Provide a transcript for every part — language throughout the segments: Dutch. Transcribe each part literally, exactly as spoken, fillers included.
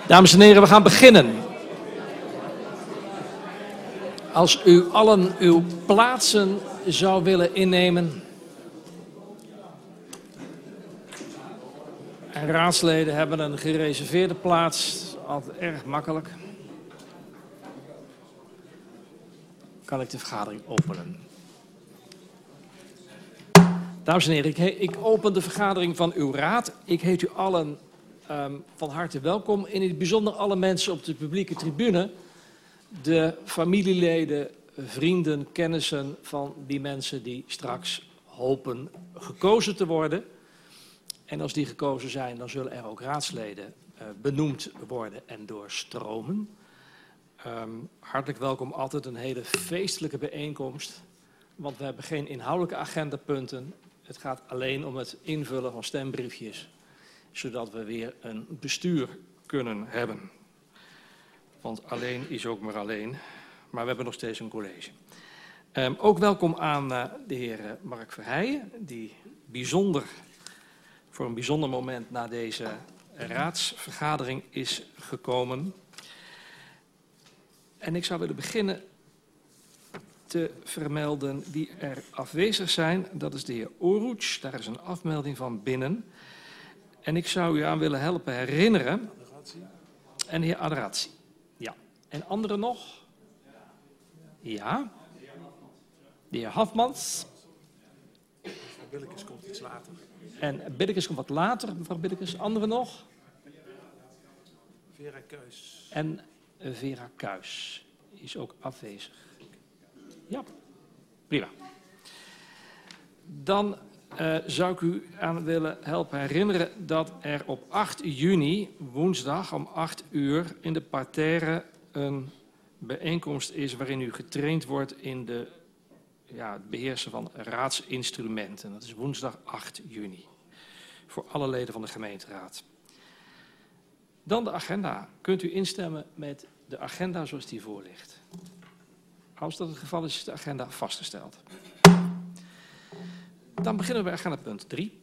Dames en heren, we gaan beginnen. Als u allen uw plaatsen zou willen innemen. En raadsleden hebben een gereserveerde plaats, altijd erg makkelijk. Kan ik de vergadering openen. Dames en heren, ik, ik open de vergadering van uw raad. Ik heet u allen um, van harte welkom. In het bijzonder alle mensen op de publieke tribune. De familieleden, vrienden, kennissen van die mensen die straks hopen gekozen te worden. En als die gekozen zijn, dan zullen er ook raadsleden uh, benoemd worden en doorstromen. Um, hartelijk welkom, altijd een hele feestelijke bijeenkomst. Want we hebben geen inhoudelijke agendapunten. Het gaat alleen om het invullen van stembriefjes. Zodat we weer een bestuur kunnen hebben. Want alleen is ook maar alleen. Maar we hebben nog steeds een college. Um, ook welkom aan uh, de heer Mark Verheijen. Die bijzonder, voor een bijzonder moment na deze raadsvergadering is gekomen. En ik zou willen beginnen te vermelden wie er afwezig zijn. Dat is de heer Oruc, daar is een afmelding van binnen. En ik zou u aan willen helpen herinneren. En de heer Adrazi. Ja. En anderen nog? Ja. De heer Hafmans. Mevrouw Billekes komt iets later. En Billekes komt wat later, mevrouw Billekes. Anderen nog? Vera Kuijs. En Vera Kuijs is ook afwezig. Ja, prima. Dan uh, zou ik u aan willen helpen herinneren dat er op acht juni, woensdag om acht uur, in de parterre een bijeenkomst is waarin u getraind wordt in de, ja, het beheersen van raadsinstrumenten. Dat is woensdag acht juni. Voor alle leden van de gemeenteraad. Dan de agenda. Kunt u instemmen met de agenda zoals die voor ligt? Als dat het geval is, is de agenda vastgesteld. Dan beginnen we bij agenda punt drie.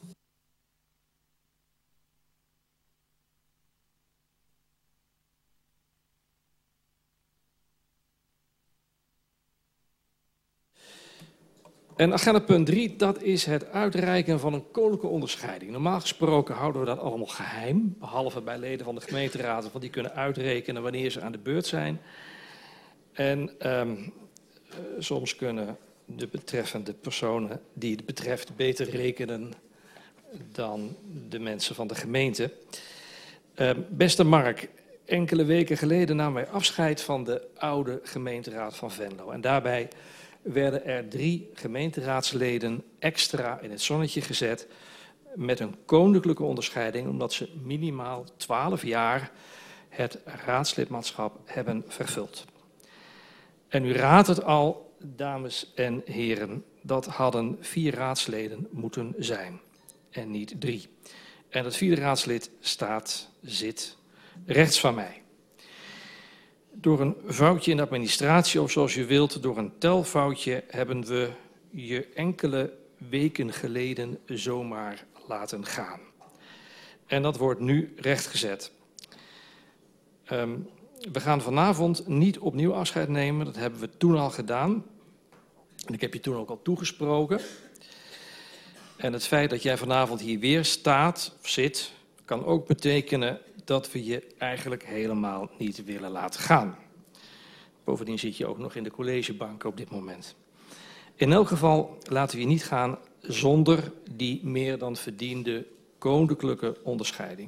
En agenda punt drie, dat is het uitreiken van een koninklijke onderscheiding. Normaal gesproken houden we dat allemaal geheim, behalve bij leden van de gemeenteraad, want die kunnen uitrekenen wanneer ze aan de beurt zijn. En um, soms kunnen de betreffende personen die het betreft beter rekenen dan de mensen van de gemeente. Um, beste Mark, enkele weken geleden namen wij afscheid van de oude gemeenteraad van Venlo. En daarbij werden er drie gemeenteraadsleden extra in het zonnetje gezet met een koninklijke onderscheiding, omdat ze minimaal twaalf jaar het raadslidmaatschap hebben vervuld. En u raadt het al, dames en heren, dat hadden vier raadsleden moeten zijn en niet drie. En het vierde raadslid staat, zit rechts van mij. Door een foutje in de administratie, of zoals u wilt, door een telfoutje, hebben we je enkele weken geleden zomaar laten gaan. En dat wordt nu rechtgezet. Um, we gaan vanavond niet opnieuw afscheid nemen, dat hebben we toen al gedaan. En ik heb je toen ook al toegesproken. En het feit dat jij vanavond hier weer staat, of zit, kan ook betekenen dat we je eigenlijk helemaal niet willen laten gaan. Bovendien zit je ook nog in de collegebanken op dit moment. In elk geval laten we je niet gaan zonder die meer dan verdiende koninklijke onderscheiding.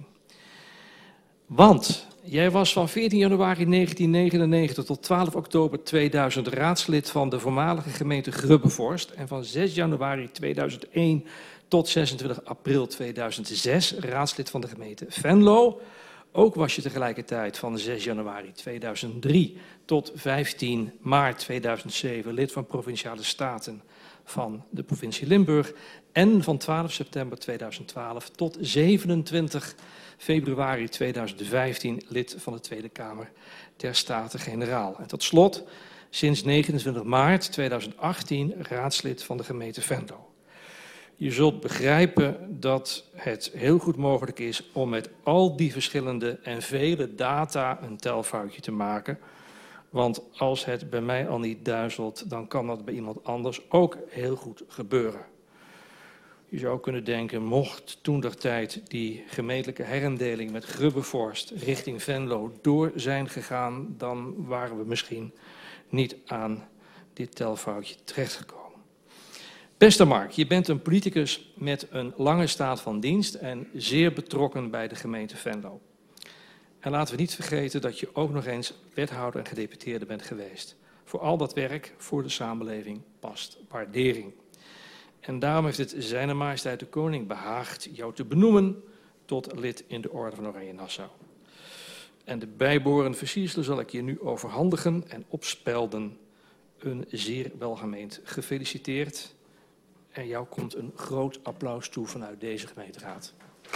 Want jij was van veertien januari negentien negenennegentig tot twaalf oktober tweeduizend raadslid van de voormalige gemeente Grubbevorst en van zes januari tweeduizend één tot zesentwintig april tweeduizend zes raadslid van de gemeente Venlo. Ook was je tegelijkertijd van zes januari tweeduizend drie tot vijftien maart tweeduizend zeven lid van Provinciale Staten van de provincie Limburg en van twaalf september tweeduizend twaalf tot zevenentwintig februari tweeduizend vijftien lid van de Tweede Kamer der Staten-Generaal. En tot slot sinds negenentwintig maart tweeduizend achttien raadslid van de gemeente Venlo. Je zult begrijpen dat het heel goed mogelijk is om met al die verschillende en vele data een telfoutje te maken. Want als het bij mij al niet duizelt, dan kan dat bij iemand anders ook heel goed gebeuren. Je zou kunnen denken, mocht toentertijd die gemeentelijke herindeling met Grubbevorst richting Venlo door zijn gegaan, dan waren we misschien niet aan dit telfoutje terechtgekomen. Beste Mark, je bent een politicus met een lange staat van dienst en zeer betrokken bij de gemeente Venlo. En laten we niet vergeten dat je ook nog eens wethouder en gedeputeerde bent geweest. Voor al dat werk voor de samenleving past waardering. En daarom heeft het Zijne Majesteit de Koning behaagd jou te benoemen tot lid in de Orde van Oranje Nassau. En de bijbehorende versierselen zal ik je nu overhandigen en opspelden. Een zeer welgemeend gefeliciteerd. En jou komt een groot applaus toe vanuit deze gemeenteraad.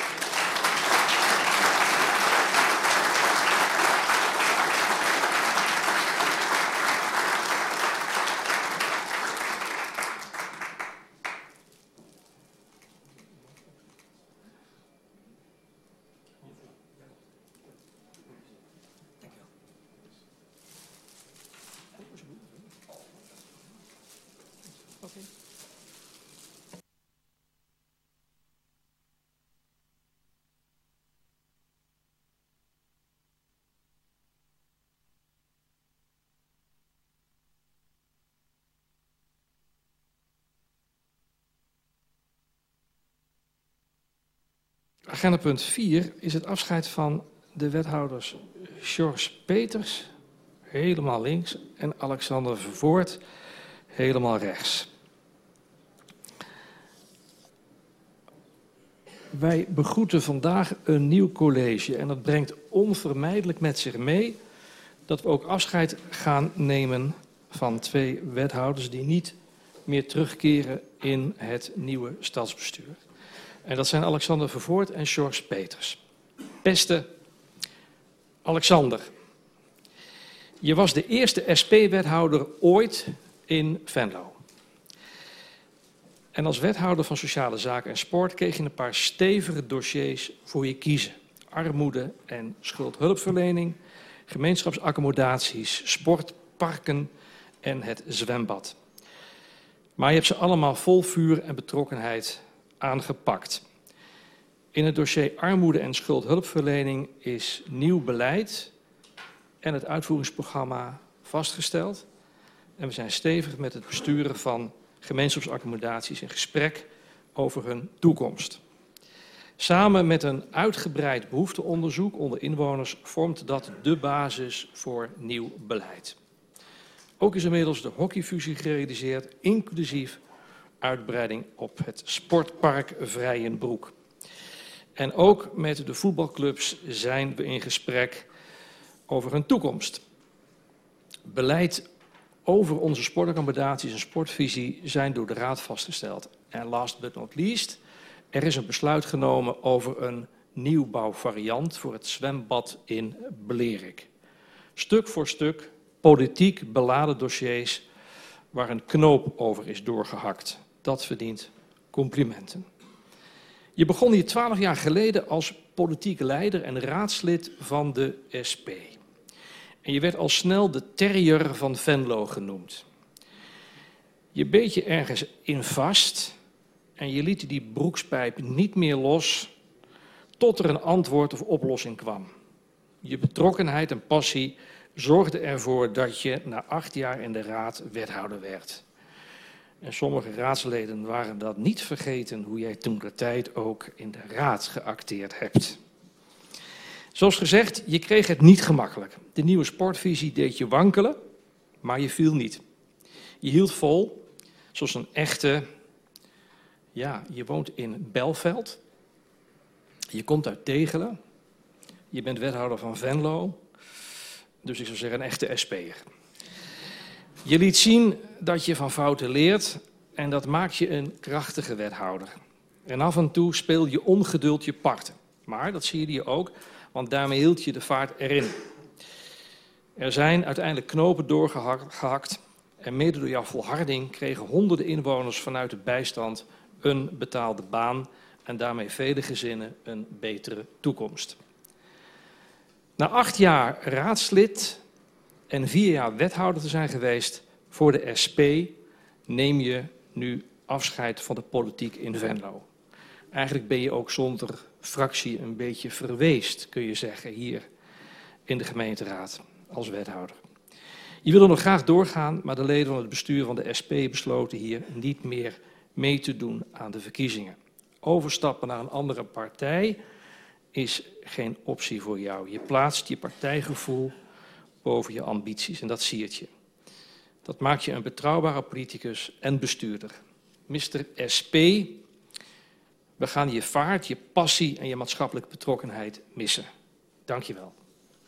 Agenda punt vier is het afscheid van de wethouders George Peters, helemaal links, en Alexander Vervoort, helemaal rechts. Wij begroeten vandaag een nieuw college en dat brengt onvermijdelijk met zich mee dat we ook afscheid gaan nemen van twee wethouders die niet meer terugkeren in het nieuwe stadsbestuur. En dat zijn Alexander Vervoort en George Peters. Beste Alexander, je was de eerste S P-wethouder ooit in Venlo. En als wethouder van Sociale Zaken en Sport kreeg je een paar stevige dossiers voor je kiezen. Armoede en schuldhulpverlening, gemeenschapsaccommodaties, sportparken en het zwembad. Maar je hebt ze allemaal vol vuur en betrokkenheid aangepakt. In het dossier armoede en schuldhulpverlening is nieuw beleid en het uitvoeringsprogramma vastgesteld. En we zijn stevig met het besturen van gemeenschapsaccommodaties in gesprek over hun toekomst. Samen met een uitgebreid behoefteonderzoek onder inwoners vormt dat de basis voor nieuw beleid. Ook is inmiddels de hockeyfusie gerealiseerd, inclusief uitbreiding op het sportpark Vrijenbroek. En ook met de voetbalclubs zijn we in gesprek over hun toekomst. Beleid over onze sportaccommodaties en sportvisie zijn door de Raad vastgesteld. En last but not least, er is een besluit genomen over een nieuwbouwvariant voor het zwembad in Blerik. Stuk voor stuk politiek beladen dossiers waar een knoop over is doorgehakt. Dat verdient complimenten. Je begon hier twaalf jaar geleden als politiek leider en raadslid van de S P. En je werd al snel de terrier van Venlo genoemd. Je beet je ergens in vast en je liet die broekspijp niet meer los tot er een antwoord of oplossing kwam. Je betrokkenheid en passie zorgde ervoor dat je na acht jaar in de raad wethouder werd. En sommige raadsleden waren dat niet vergeten hoe jij toen de tijd ook in de raad geacteerd hebt. Zoals gezegd, je kreeg het niet gemakkelijk. De nieuwe sportvisie deed je wankelen, maar je viel niet. Je hield vol, zoals een echte, ja, je woont in Belveld. Je komt uit Tegelen. Je bent wethouder van Venlo. Dus ik zou zeggen een echte S P'er. Je liet zien dat je van fouten leert en dat maakt je een krachtige wethouder. En af en toe speel je ongeduld je parten. Maar dat zie je hier ook, want daarmee hield je de vaart erin. Er zijn uiteindelijk knopen doorgehakt en mede door jouw volharding kregen honderden inwoners vanuit de bijstand een betaalde baan en daarmee vele gezinnen een betere toekomst. Na acht jaar raadslid en vier jaar wethouder te zijn geweest voor de S P, neem je nu afscheid van de politiek in Venlo. Eigenlijk ben je ook zonder fractie een beetje verweest, kun je zeggen, hier in de gemeenteraad als wethouder. Je wilde nog graag doorgaan, maar de leden van het bestuur van de S P besloten hier niet meer mee te doen aan de verkiezingen. Overstappen naar een andere partij is geen optie voor jou. Je plaatst je partijgevoel boven je ambities en dat siert je. Dat maakt je een betrouwbare politicus en bestuurder. mister S P, we gaan je vaart, je passie en je maatschappelijke betrokkenheid missen. Dank je wel.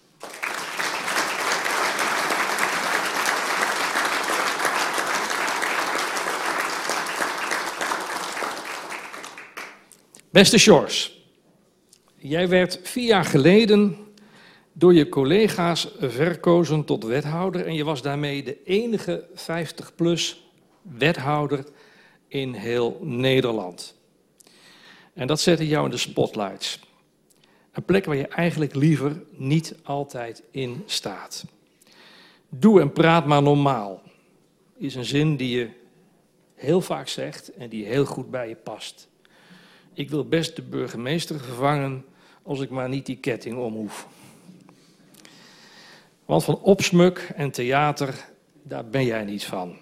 Beste Sjors, jij werd vier jaar geleden door je collega's verkozen tot wethouder en je was daarmee de enige vijftig plus wethouder in heel Nederland. En dat zette jou in de spotlights. Een plek waar je eigenlijk liever niet altijd in staat. Doe en praat maar normaal, is een zin die je heel vaak zegt en die heel goed bij je past. Ik wil best de burgemeester vervangen als ik maar niet die ketting om hoef. Want van opsmuk en theater, daar ben jij niet van.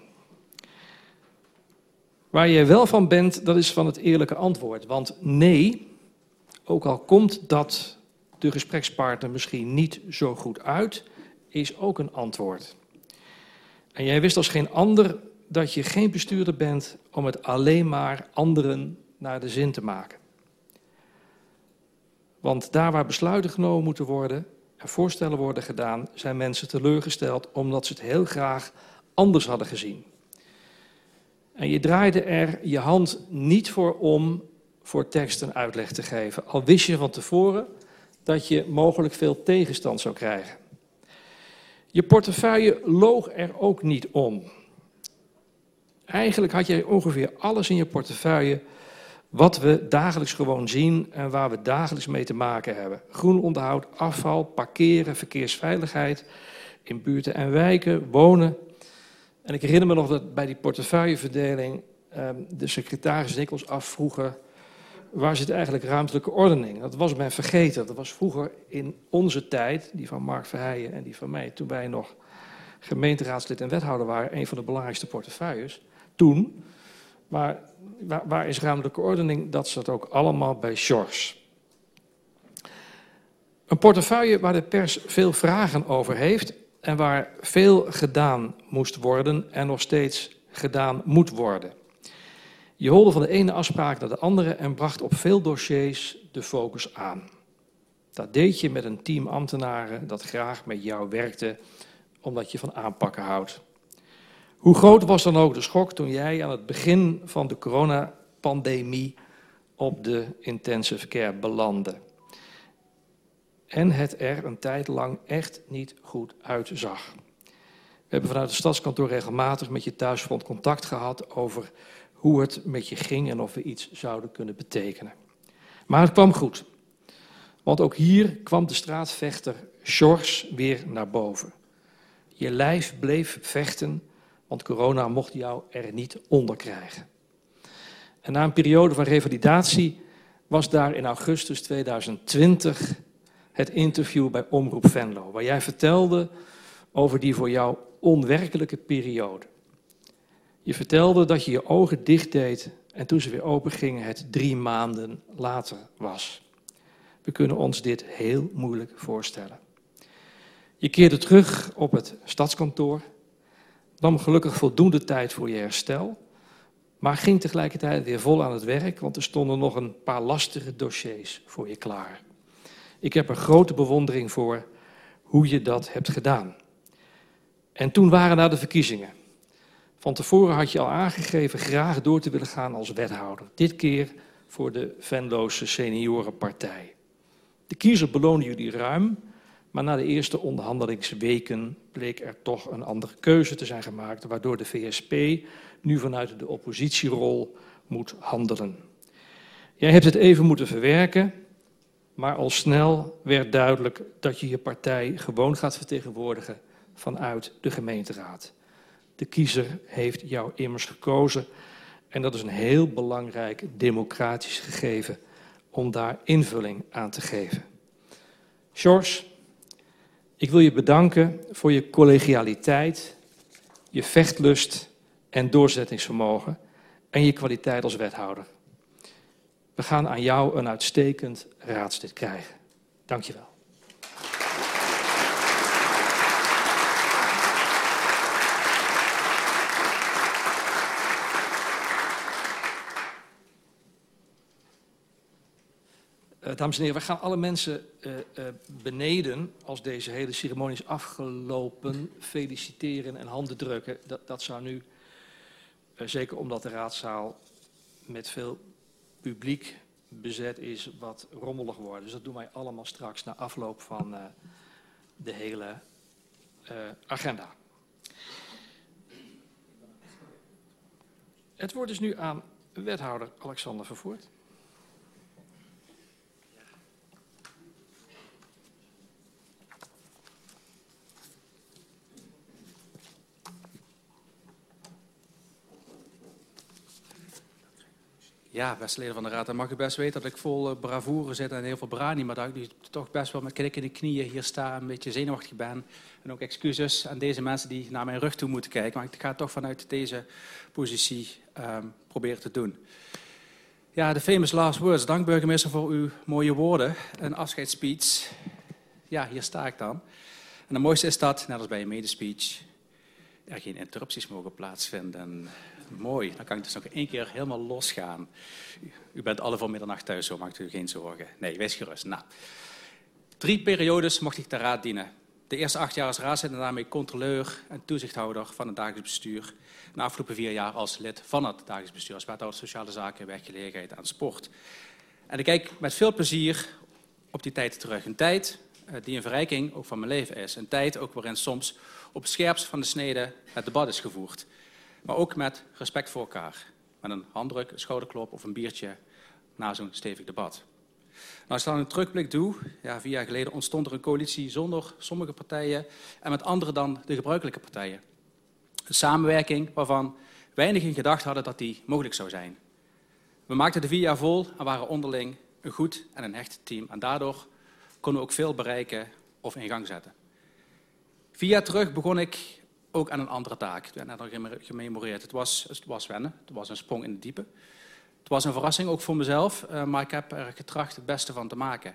Waar je wel van bent, dat is van het eerlijke antwoord. Want nee, ook al komt dat de gesprekspartner misschien niet zo goed uit, is ook een antwoord. En jij wist als geen ander dat je geen bestuurder bent om het alleen maar anderen naar de zin te maken. Want daar waar besluiten genomen moeten worden en voorstellen worden gedaan, zijn mensen teleurgesteld omdat ze het heel graag anders hadden gezien. En je draaide er je hand niet voor om voor tekst een uitleg te geven, al wist je van tevoren dat je mogelijk veel tegenstand zou krijgen. Je portefeuille loog er ook niet om. Eigenlijk had jij ongeveer alles in je portefeuille wat we dagelijks gewoon zien en waar we dagelijks mee te maken hebben. Groenonderhoud, afval, parkeren, verkeersveiligheid, in buurten en wijken, wonen. En ik herinner me nog dat bij die portefeuilleverdeling eh, de secretaris en ik ons afvroegen, waar zit eigenlijk ruimtelijke ordening? Dat was men vergeten. Dat was vroeger in onze tijd, die van Mark Verheijen en die van mij, toen wij nog gemeenteraadslid en wethouder waren, een van de belangrijkste portefeuilles. Toen. Maar waar, waar is ruimtelijke ordening? Dat zat ook allemaal bij Sjors. Een portefeuille waar de pers veel vragen over heeft en waar veel gedaan moest worden en nog steeds gedaan moet worden. Je holde van de ene afspraak naar de andere en bracht op veel dossiers de focus aan. Dat deed je met een team ambtenaren dat graag met jou werkte, omdat je van aanpakken houdt. Hoe groot was dan ook de schok toen jij aan het begin van de coronapandemie op de intensive care belandde. En het er een tijd lang echt niet goed uitzag. We hebben vanuit het stadskantoor regelmatig met je thuisfront contact gehad over hoe het met je ging en of we iets zouden kunnen betekenen. Maar het kwam goed. Want ook hier kwam de straatvechter Sjors weer naar boven. Je lijf bleef vechten, want corona mocht jou er niet onder krijgen. En na een periode van revalidatie was daar in augustus tweeduizend twintig het interview bij Omroep Venlo, waar jij vertelde over die voor jou onwerkelijke periode. Je vertelde dat je je ogen dicht deed en toen ze weer open gingen het drie maanden later was. We kunnen ons dit heel moeilijk voorstellen. Je keerde terug op het stadskantoor, nam gelukkig voldoende tijd voor je herstel, maar ging tegelijkertijd weer vol aan het werk, want er stonden nog een paar lastige dossiers voor je klaar. Ik heb er grote bewondering voor hoe je dat hebt gedaan. En toen waren er de verkiezingen. Van tevoren had je al aangegeven graag door te willen gaan als wethouder. Dit keer voor de Venlose Seniorenpartij. De kiezer beloonde jullie ruim, maar na de eerste onderhandelingsweken bleek er toch een andere keuze te zijn gemaakt, waardoor de V S P nu vanuit de oppositierol moet handelen. Jij hebt het even moeten verwerken, maar al snel werd duidelijk dat je je partij gewoon gaat vertegenwoordigen vanuit de gemeenteraad. De kiezer heeft jou immers gekozen en dat is een heel belangrijk democratisch gegeven om daar invulling aan te geven. George, ik wil je bedanken voor je collegialiteit, je vechtlust en doorzettingsvermogen en je kwaliteit als wethouder. We gaan aan jou een uitstekend raadslid krijgen. Dank je wel. Uh, dames en heren, we gaan alle mensen uh, uh, beneden, als deze hele ceremonie is afgelopen, feliciteren en handen drukken. Dat, dat zou nu, uh, zeker omdat de raadzaal met veel publiek bezet is, wat rommelig worden. Dus dat doen wij allemaal straks na afloop van uh, de hele uh, agenda. Het woord is nu aan wethouder Alexander Vervoort. Ja, beste leden van de Raad, dan mag u best weten dat ik vol bravoure zit en heel veel brani, maar dat ik nu toch best wel met knik in de knieën hier sta, een beetje zenuwachtig ben. En ook excuses aan deze mensen die naar mijn rug toe moeten kijken, maar ik ga het toch vanuit deze positie um, proberen te doen. Ja, de famous last words. Dank burgemeester voor uw mooie woorden. Een afscheidsspeech. Ja, hier sta ik dan. En het mooiste is dat, net als bij een medespeech, er geen interrupties mogen plaatsvinden. Mooi, dan kan ik dus nog één keer helemaal losgaan. U bent alle voor middernacht thuis, zo maakt u geen zorgen. Nee, wees gerust. Nou, drie periodes mocht ik de raad dienen. De eerste acht jaar als raadslid en daarmee controleur en toezichthouder van het dagelijks bestuur. En de afgelopen vier jaar als lid van het dagelijks bestuur, als wethouder sociale zaken, werkgelegenheid en sport. En ik kijk met veel plezier op die tijd terug. Een tijd die een verrijking ook van mijn leven is. Een tijd ook waarin soms op het scherpst van de snede het debat is gevoerd. Maar ook met respect voor elkaar. Met een handdruk, een schouderklop of een biertje na zo'n stevig debat. Nou, als ik dan een terugblik doe, ja, vier jaar geleden ontstond er een coalitie zonder sommige partijen en met andere dan de gebruikelijke partijen. Een samenwerking waarvan weinigen gedacht hadden dat die mogelijk zou zijn. We maakten de vier jaar vol en waren onderling een goed en een hecht team. En daardoor konden we ook veel bereiken of in gang zetten. Vier jaar terug begon ik ook aan een andere taak. Ik heb net al gememoreerd. Het was, het was wennen, het was een sprong in het diepe. Het was een verrassing, ook voor mezelf, maar ik heb er getracht het beste van te maken.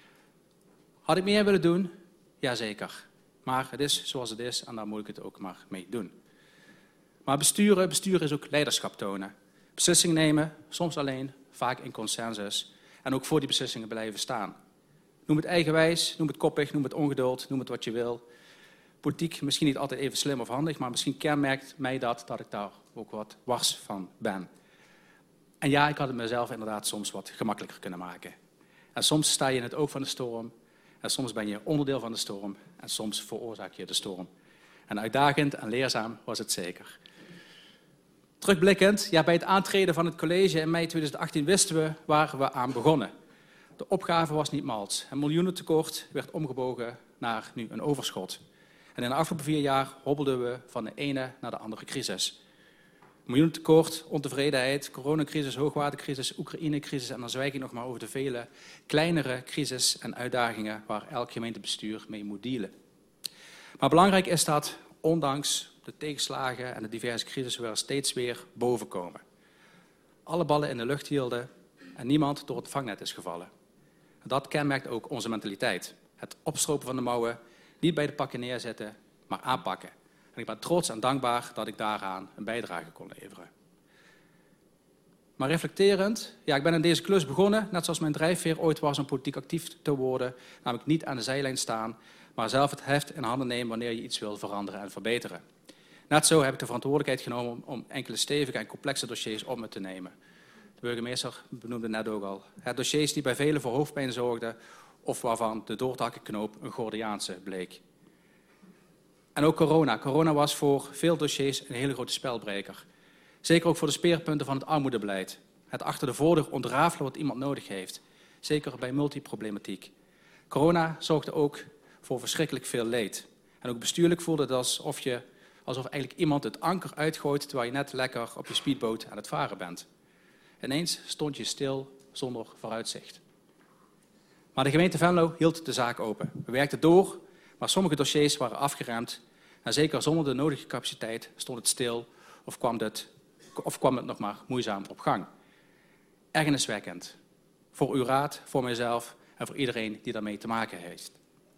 Had ik meer willen doen? Jazeker. Maar het is zoals het is en daar moet ik het ook maar mee doen. Maar besturen, besturen is ook leiderschap tonen. Beslissingen nemen, soms alleen, vaak in consensus. En ook voor die beslissingen blijven staan. Noem het eigenwijs, noem het koppig, noem het ongeduld, noem het wat je wil. Politiek misschien niet altijd even slim of handig, maar misschien kenmerkt mij dat, dat ik daar ook wat wars van ben. En ja, ik had het mezelf inderdaad soms wat gemakkelijker kunnen maken. En soms sta je in het oog van de storm, en soms ben je onderdeel van de storm, en soms veroorzaak je de storm. En uitdagend en leerzaam was het zeker. Terugblikkend, ja, bij het aantreden van het college in mei tweeduizend achttien wisten we waar we aan begonnen. De opgave was niet mals. Een miljoenentekort werd omgebogen naar nu een overschot. En in de afgelopen vier jaar hobbelden we van de ene naar de andere crisis. Miljoenentekort, ontevredenheid, coronacrisis, hoogwatercrisis, Oekraïne-crisis en dan zwijg ik nog maar over de vele kleinere crisis en uitdagingen waar elk gemeentebestuur mee moet dealen. Maar belangrijk is dat, ondanks de tegenslagen en de diverse crises, we er steeds weer boven komen. Alle ballen in de lucht hielden en niemand door het vangnet is gevallen. En dat kenmerkt ook onze mentaliteit. Het opstropen van de mouwen, niet bij de pakken neerzetten, maar aanpakken. En ik ben trots en dankbaar dat ik daaraan een bijdrage kon leveren. Maar reflecterend, ja, ik ben in deze klus begonnen, net zoals mijn drijfveer ooit was om politiek actief te worden, namelijk niet aan de zijlijn staan, maar zelf het heft in handen nemen wanneer je iets wil veranderen en verbeteren. Net zo heb ik de verantwoordelijkheid genomen om, om enkele stevige en complexe dossiers op me te nemen. De burgemeester benoemde net ook al. Het dossiers die bij velen voor hoofdpijn zorgden of waarvan de doortakkenknoop een Gordiaanse bleek. En ook corona. Corona was voor veel dossiers een hele grote spelbreker. Zeker ook voor de speerpunten van het armoedebeleid. Het achter de voordeur ontrafelen wat iemand nodig heeft. Zeker bij multiproblematiek. Corona zorgde ook voor verschrikkelijk veel leed. En ook bestuurlijk voelde het alsof, je, alsof eigenlijk iemand het anker uitgooit terwijl je net lekker op je speedboot aan het varen bent. Ineens stond je stil zonder vooruitzicht. Maar de gemeente Venlo hield de zaak open. We werkten door, maar sommige dossiers waren afgeremd. En zeker zonder de nodige capaciteit stond het stil of kwam het, of kwam het nog maar moeizaam op gang. Ergerniswekkend. Voor uw raad, voor mijzelf en voor iedereen die daarmee te maken heeft.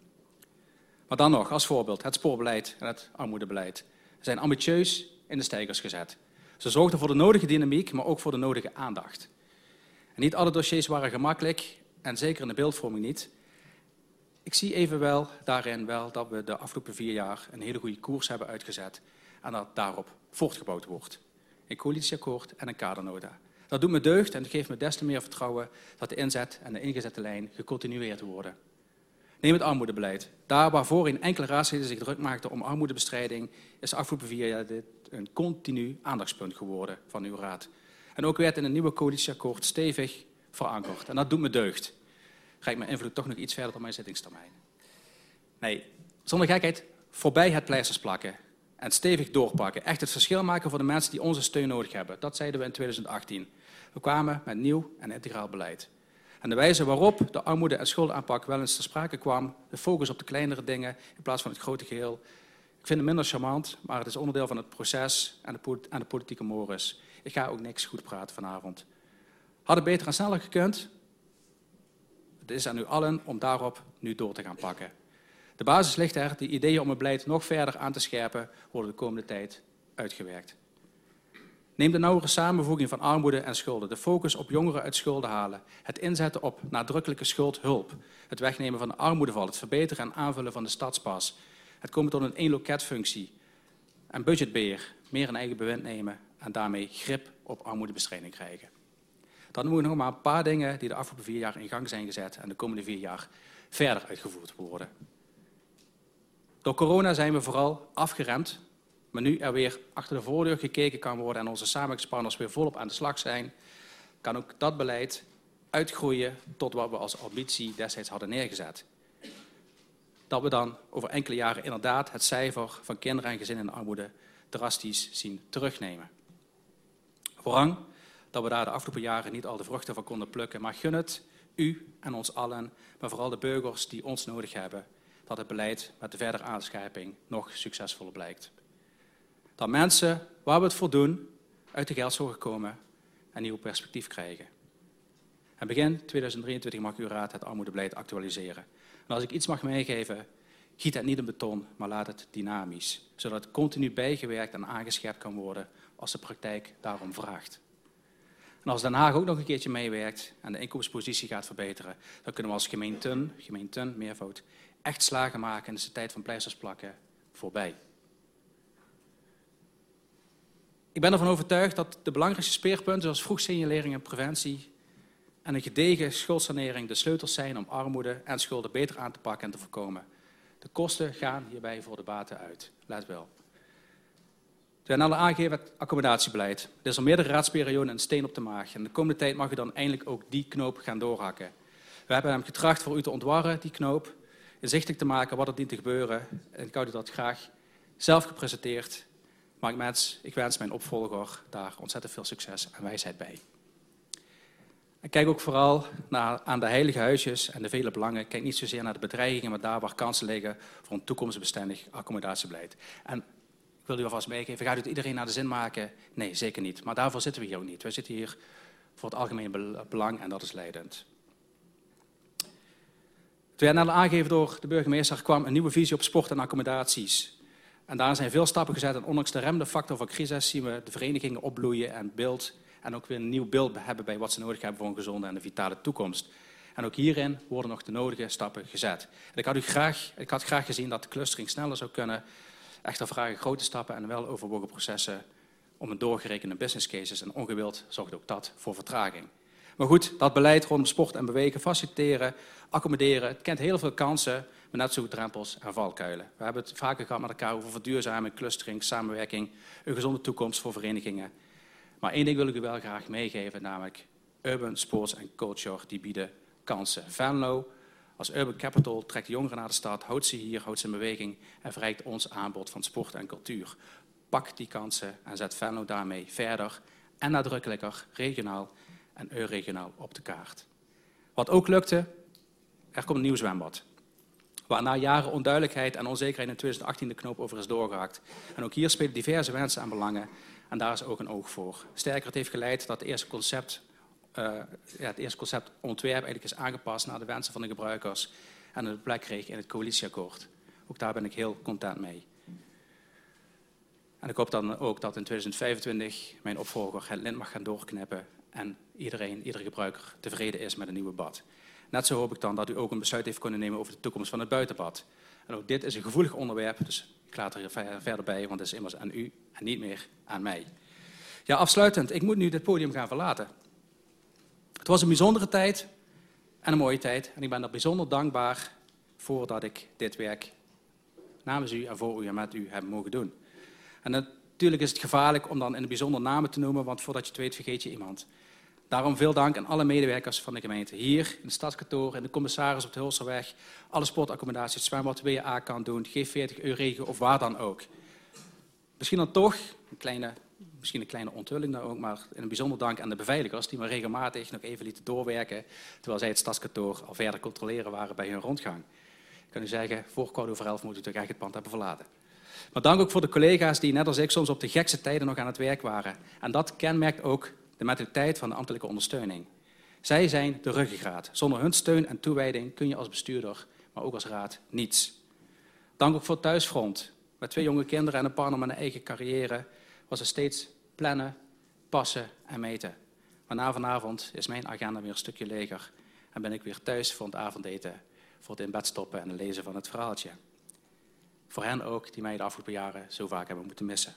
Maar dan nog, als voorbeeld, het spoorbeleid en het armoedebeleid zijn ambitieus in de steigers gezet. Ze zorgden voor de nodige dynamiek, maar ook voor de nodige aandacht. En niet alle dossiers waren gemakkelijk, en zeker in de beeldvorming niet. Ik zie evenwel daarin wel dat we de afgelopen vier jaar een hele goede koers hebben uitgezet en dat daarop voortgebouwd wordt. Een coalitieakkoord en een kadernota. Dat doet me deugd en het geeft me des te meer vertrouwen dat de inzet en de ingezette lijn gecontinueerd worden. Neem het armoedebeleid. Daar waar voorheen enkele raadsleden zich druk maakten om armoedebestrijding, is de afgelopen vier jaar dit een continu aandachtspunt geworden van uw raad. En ook werd in een nieuwe coalitieakkoord stevig verankerd. En dat doet me deugd. Reikt mijn invloed toch nog iets verder dan mijn zittingstermijn. Nee, zonder gekheid, voorbij het pleisters plakken en stevig doorpakken. Echt het verschil maken voor de mensen die onze steun nodig hebben. Dat zeiden we in twintig achttien. We kwamen met nieuw en integraal beleid. En de wijze waarop de armoede- en schuldenaanpak wel eens ter sprake kwam, de focus op de kleinere dingen in plaats van het grote geheel, ik vind het minder charmant, maar het is onderdeel van het proces en de, en de politieke mores. Ik ga ook niks goed praten vanavond. Had het beter en sneller gekund? Het is aan u allen om daarop nu door te gaan pakken. De basis ligt er, de ideeën om het beleid nog verder aan te scherpen worden de komende tijd uitgewerkt. Neem de nauwere samenvoeging van armoede en schulden, de focus op jongeren uit schulden halen, het inzetten op nadrukkelijke schuldhulp, het wegnemen van de armoedeval, het verbeteren en aanvullen van de stadspas, het komen tot een één-loketfunctie en budgetbeheer, meer een eigen bewind nemen en daarmee grip op armoedebestrijding krijgen. Dan noemen we nog maar een paar dingen die de afgelopen vier jaar in gang zijn gezet en de komende vier jaar verder uitgevoerd worden. Door corona zijn we vooral afgeremd, maar nu er weer achter de voordeur gekeken kan worden en onze samenwerkingspartners weer volop aan de slag zijn, kan ook dat beleid uitgroeien tot wat we als ambitie destijds hadden neergezet. Dat we dan over enkele jaren inderdaad het cijfer van kinderen en gezinnen in armoede drastisch zien terugnemen. Voorrang dat we daar de afgelopen jaren niet al de vruchten van konden plukken, maar gun het u en ons allen, maar vooral de burgers die ons nodig hebben, dat het beleid met de verdere aanscherping nog succesvoller blijkt. Dat mensen, waar we het voor doen, uit de geldzorgen komen en nieuw perspectief krijgen. En begin tweeduizend drieëntwintig mag uw raad het armoedebeleid actualiseren. En als ik iets mag meegeven, giet het niet in beton, maar laat het dynamisch. Zodat het continu bijgewerkt en aangescherpt kan worden als de praktijk daarom vraagt. En als Den Haag ook nog een keertje meewerkt en de inkomenspositie gaat verbeteren, dan kunnen we als gemeenten, gemeenten, meervoud, echt slagen maken en is de tijd van pleisters plakken voorbij. Ik ben ervan overtuigd dat de belangrijkste speerpunten zoals vroegsignalering en preventie en een gedegen schuldsanering de sleutels zijn om armoede en schulden beter aan te pakken en te voorkomen. De kosten gaan hierbij voor de baten uit. Let wel. We hebben al aangegeven het accommodatiebeleid. Er is al meerdere raadsperioden een steen op de maag. En de komende tijd mag u dan eindelijk ook die knoop gaan doorhakken. We hebben hem getracht voor u te ontwarren, die knoop, inzichtelijk te maken wat er dient te gebeuren. En ik had u dat graag zelf gepresenteerd. Maar ik wens, ik wens mijn opvolger daar ontzettend veel succes en wijsheid bij. En kijk ook vooral naar, aan de heilige huisjes en de vele belangen. Kijk niet zozeer naar de bedreigingen, maar daar waar kansen liggen voor een toekomstbestendig accommodatiebeleid. En ik wil u alvast meegeven, gaat u het iedereen naar de zin maken? Nee, zeker niet. Maar daarvoor zitten we hier ook niet. We zitten hier voor het algemeen belang en dat is leidend. Het werd net al aangegeven door de burgemeester, kwam een nieuwe visie op sport en accommodaties. En daar zijn veel stappen gezet en ondanks de remmende factor van crisis zien we de verenigingen opbloeien en beeld en ook weer een nieuw beeld hebben bij wat ze nodig hebben voor een gezonde en een vitale toekomst. En ook hierin worden nog de nodige stappen gezet. En ik had, u graag, ik had graag gezien dat de clustering sneller zou kunnen. Echter vragen grote stappen en wel overwogen processen om een doorgerekende business cases en ongewild zorgt ook dat voor vertraging. Maar goed, dat beleid rondom sport en bewegen, faciliteren, accommoderen, het kent heel veel kansen, maar net zo drempels en valkuilen. We hebben het vaker gehad met elkaar over verduurzaming, clustering, samenwerking, een gezonde toekomst voor verenigingen. Maar één ding wil ik u wel graag meegeven, namelijk Urban Sports and Culture, die bieden kansen. Venlo als Urban Capital trekt de jongeren naar de stad, houdt ze hier, houdt ze in beweging en verrijkt ons aanbod van sport en cultuur. Pak die kansen en zet Venlo daarmee verder en nadrukkelijker regionaal en euregionaal op de kaart. Wat ook lukte, er komt een nieuw zwembad. Waar na jaren onduidelijkheid en onzekerheid in twintig achttien de knoop over is doorgehakt. En ook hier spelen diverse wensen en belangen en daar is ook een oog voor. Sterker, het heeft geleid dat het eerste concept, uh, ja, het eerste concept ontwerp eigenlijk is aangepast naar de wensen van de gebruikers en een plek kreeg in het coalitieakkoord. Ook daar ben ik heel content mee. En ik hoop dan ook dat in twintig vijfentwintig mijn opvolger het lint mag gaan doorknippen en iedereen, iedere gebruiker tevreden is met een nieuwe bad. Net zo hoop ik dan dat u ook een besluit heeft kunnen nemen over de toekomst van het buitenbad. En ook dit is een gevoelig onderwerp, dus ik laat er verder bij, want het is immers aan u en niet meer aan mij. Ja, afsluitend, ik moet nu dit podium gaan verlaten. Het was een bijzondere tijd en een mooie tijd en ik ben er bijzonder dankbaar voor dat ik dit werk namens u en voor u en met u heb mogen doen. En natuurlijk is het gevaarlijk om dan in het bijzonder namen te noemen, want voordat je het weet vergeet je iemand. Daarom veel dank aan alle medewerkers van de gemeente. Hier in het stadskantoor, in de commissaris op de Hulserweg, alle sportaccommodaties, het zwembad W A kan doen, G veertig, Eurego of waar dan ook. Misschien dan toch, een kleine, misschien een kleine onthulling dan ook, maar een bijzonder dank aan de beveiligers die me regelmatig nog even lieten doorwerken, terwijl zij het stadskantoor al verder controleren waren bij hun rondgang. Ik kan u zeggen, voor kwart over elf moet u toch echt het pand hebben verlaten. Maar dank ook voor de collega's die net als ik soms op de gekste tijden nog aan het werk waren. En dat kenmerkt ook de mentaliteit van de ambtelijke ondersteuning. Zij zijn de ruggengraat. Zonder hun steun en toewijding kun je als bestuurder, maar ook als raad, niets. Dank ook voor het thuisfront. Met twee jonge kinderen en een partner met een eigen carrière was er steeds plannen, passen en meten. Maar na vanavond is mijn agenda weer een stukje leger en ben ik weer thuis voor het avondeten, voor het in bed stoppen en het lezen van het verhaaltje. Voor hen ook, die mij de afgelopen jaren zo vaak hebben moeten missen.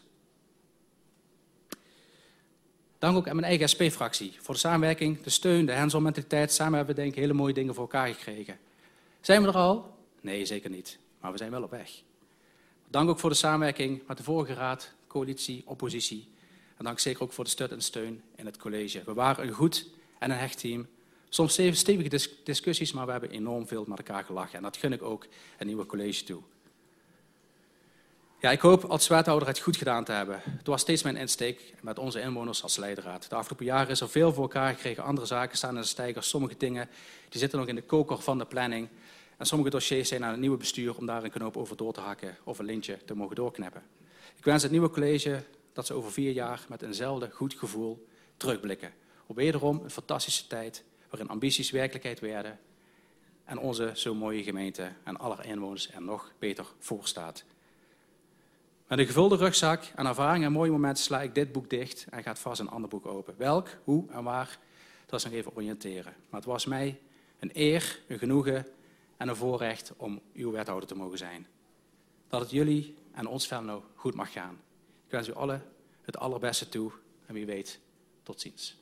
Dank ook aan mijn eigen S P-fractie voor de samenwerking, de steun, de hands-on mentaliteit. Samen hebben we denk ik hele mooie dingen voor elkaar gekregen. Zijn we er al? Nee, zeker niet. Maar we zijn wel op weg. Dank ook voor de samenwerking met de vorige raad, coalitie, oppositie. En dank zeker ook voor de steun en steun in het college. We waren een goed en een hecht team. Soms stevige dis discussies, maar we hebben enorm veel met elkaar gelachen. En dat gun ik ook het nieuwe college toe. Ja, ik hoop als wethouder het goed gedaan te hebben. Het was steeds mijn insteek met onze inwoners als leidraad. De afgelopen jaren is er veel voor elkaar gekregen. Andere zaken staan in de stijger. Sommige dingen die zitten nog in de koker van de planning. En sommige dossiers zijn aan het nieuwe bestuur om daar een knoop over door te hakken of een lintje te mogen doorknippen. Ik wens het nieuwe college dat ze over vier jaar met eenzelfde goed gevoel terugblikken. Op wederom een fantastische tijd waarin ambities werkelijkheid werden en onze zo mooie gemeente en alle inwoners er nog beter voor staat. Met een gevulde rugzak en ervaring en mooie momenten sla ik dit boek dicht en gaat vast een ander boek open. Welk, hoe en waar, dat is nog even oriënteren. Maar het was mij een eer, een genoegen en een voorrecht om uw wethouder te mogen zijn. Dat het jullie en ons Venlo goed mag gaan. Ik wens u allen het allerbeste toe en wie weet, tot ziens.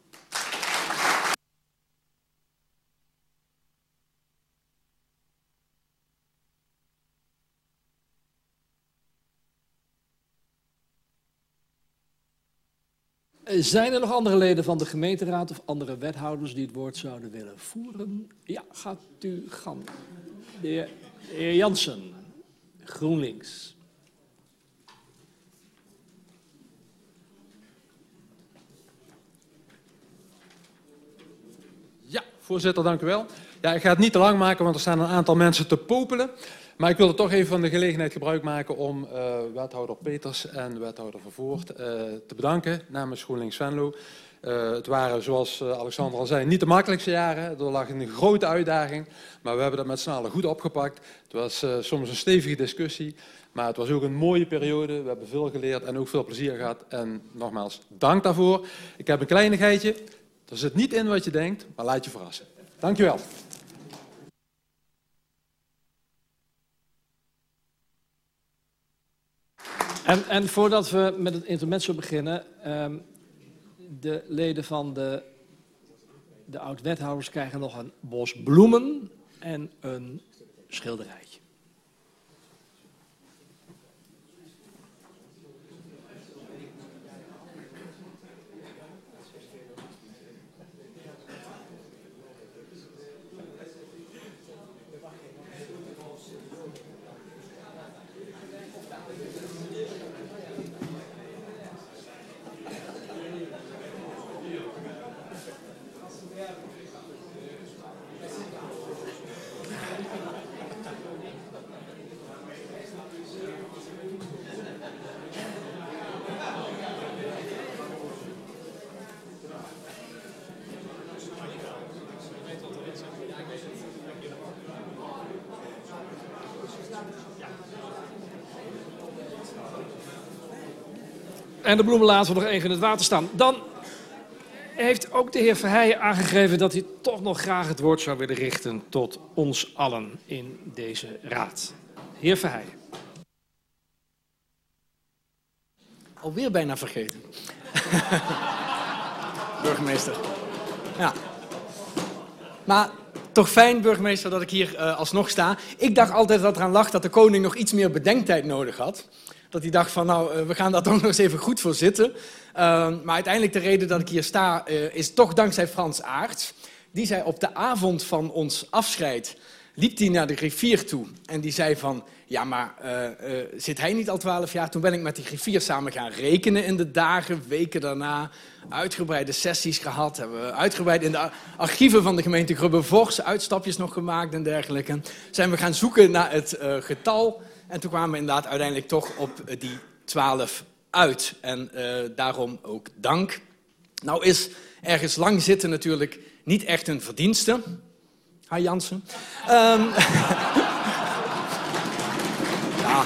Zijn er nog andere leden van de gemeenteraad of andere wethouders die het woord zouden willen voeren? Ja, gaat u gang. De heer, de heer Jansen, GroenLinks. Ja, voorzitter, dank u wel. Ja, ik ga het niet te lang maken, want er staan een aantal mensen te popelen. Maar ik wil er toch even van de gelegenheid gebruik maken om uh, wethouder Peters en wethouder Vervoort uh, te bedanken namens GroenLinks Venlo. Uh, het waren, zoals uh, Alexander al zei, niet de makkelijkste jaren. Er lag een grote uitdaging, maar we hebben dat met z'n allen goed opgepakt. Het was uh, soms een stevige discussie, maar het was ook een mooie periode. We hebben veel geleerd en ook veel plezier gehad. En nogmaals, dank daarvoor. Ik heb een kleinigheidje. Er zit niet in wat je denkt, maar laat je verrassen. Dank je wel. En, en voordat we met het intermezzo beginnen, um, de leden van de, de oud-wethouders krijgen nog een bos bloemen en een schilderijtje. En de bloemen laten we nog even in het water staan. Dan heeft ook de heer Verheijen aangegeven dat hij toch nog graag het woord zou willen richten tot ons allen in deze raad. Heer Verheijen. Alweer bijna vergeten. Burgemeester. Ja. Maar toch fijn, burgemeester, dat ik hier uh, alsnog sta. Ik dacht altijd dat eraan lag dat de koning nog iets meer bedenktijd nodig had. Dat hij dacht van, nou, uh, we gaan daar toch nog eens even goed voor zitten. Uh, maar uiteindelijk de reden dat ik hier sta, uh, is toch dankzij Frans Aerts. Die zei op de avond van ons afscheid, liep hij naar de griffier toe. En die zei van, ja, maar uh, uh, zit hij niet al twaalf jaar? Toen ben ik met die griffier samen gaan rekenen in de dagen, weken daarna. Uitgebreide sessies gehad. Hebben we uitgebreid in de archieven van de gemeente Grubbe-Vors uitstapjes nog gemaakt en dergelijke. Zijn we gaan zoeken naar het uh, getal. En toen kwamen we inderdaad uiteindelijk toch op uh, die twaalf uit. En uh, daarom ook dank. Nou is ergens lang zitten natuurlijk niet echt een verdienste. Hi Jansen. Um, ja.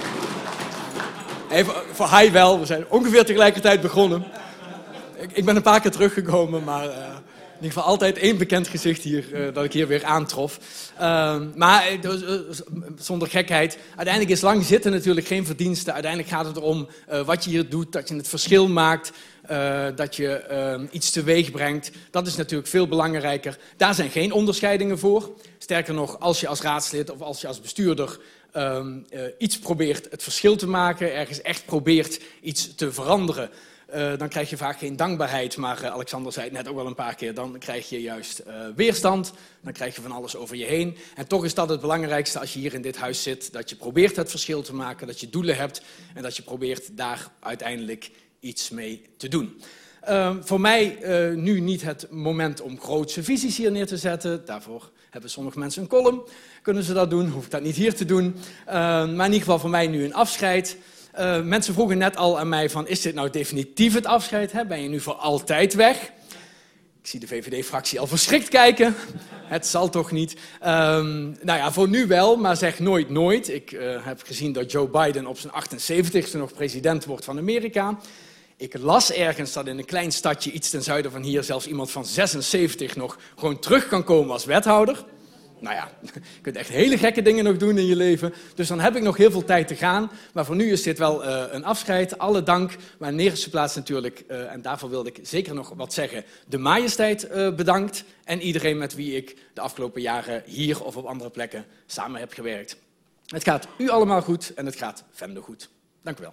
Even voor hij wel. We zijn ongeveer tegelijkertijd begonnen. Ik, ik ben een paar keer teruggekomen, maar uh, in ieder geval altijd één bekend gezicht hier, uh, dat ik hier weer aantrof. Uh, maar uh, zonder gekheid, uiteindelijk is lang zitten natuurlijk geen verdienste. Uiteindelijk gaat het erom uh, wat je hier doet, dat je het verschil maakt. Uh, dat je uh, iets teweeg brengt. Dat is natuurlijk veel belangrijker. Daar zijn geen onderscheidingen voor. Sterker nog, als je als raadslid of als je als bestuurder uh, uh, iets probeert het verschil te maken, ergens echt probeert iets te veranderen, uh, dan krijg je vaak geen dankbaarheid. Maar uh, Alexander zei het net ook wel een paar keer, dan krijg je juist uh, weerstand. Dan krijg je van alles over je heen. En toch is dat het belangrijkste als je hier in dit huis zit, dat je probeert het verschil te maken, dat je doelen hebt en dat je probeert daar uiteindelijk iets mee te doen. Uh, voor mij uh, nu niet het moment om grootse visies hier neer te zetten. Daarvoor hebben sommige mensen een column. Kunnen ze dat doen? Hoef ik dat niet hier te doen. Uh, maar in ieder geval voor mij nu een afscheid. Uh, mensen vroegen net al aan mij van, is dit nou definitief het afscheid? Hè? Ben je nu voor altijd weg? Ik zie de V V D-fractie al verschrikt kijken. Het zal toch niet. Um, nou ja, voor nu wel, maar zeg nooit nooit. Ik uh, heb gezien dat Joe Biden op zijn achtenzeventigste nog president wordt van Amerika. Ik las ergens dat in een klein stadje iets ten zuiden van hier zelfs iemand van zesenzeventig nog gewoon terug kan komen als wethouder. Nou ja, je kunt echt hele gekke dingen nog doen in je leven. Dus dan heb ik nog heel veel tijd te gaan. Maar voor nu is dit wel uh, een afscheid. Alle dank. Maar in de eerste plaats natuurlijk, uh, en daarvoor wilde ik zeker nog wat zeggen, de majesteit uh, bedankt. En iedereen met wie ik de afgelopen jaren hier of op andere plekken samen heb gewerkt. Het gaat u allemaal goed en het gaat Venlo goed. Dank u wel.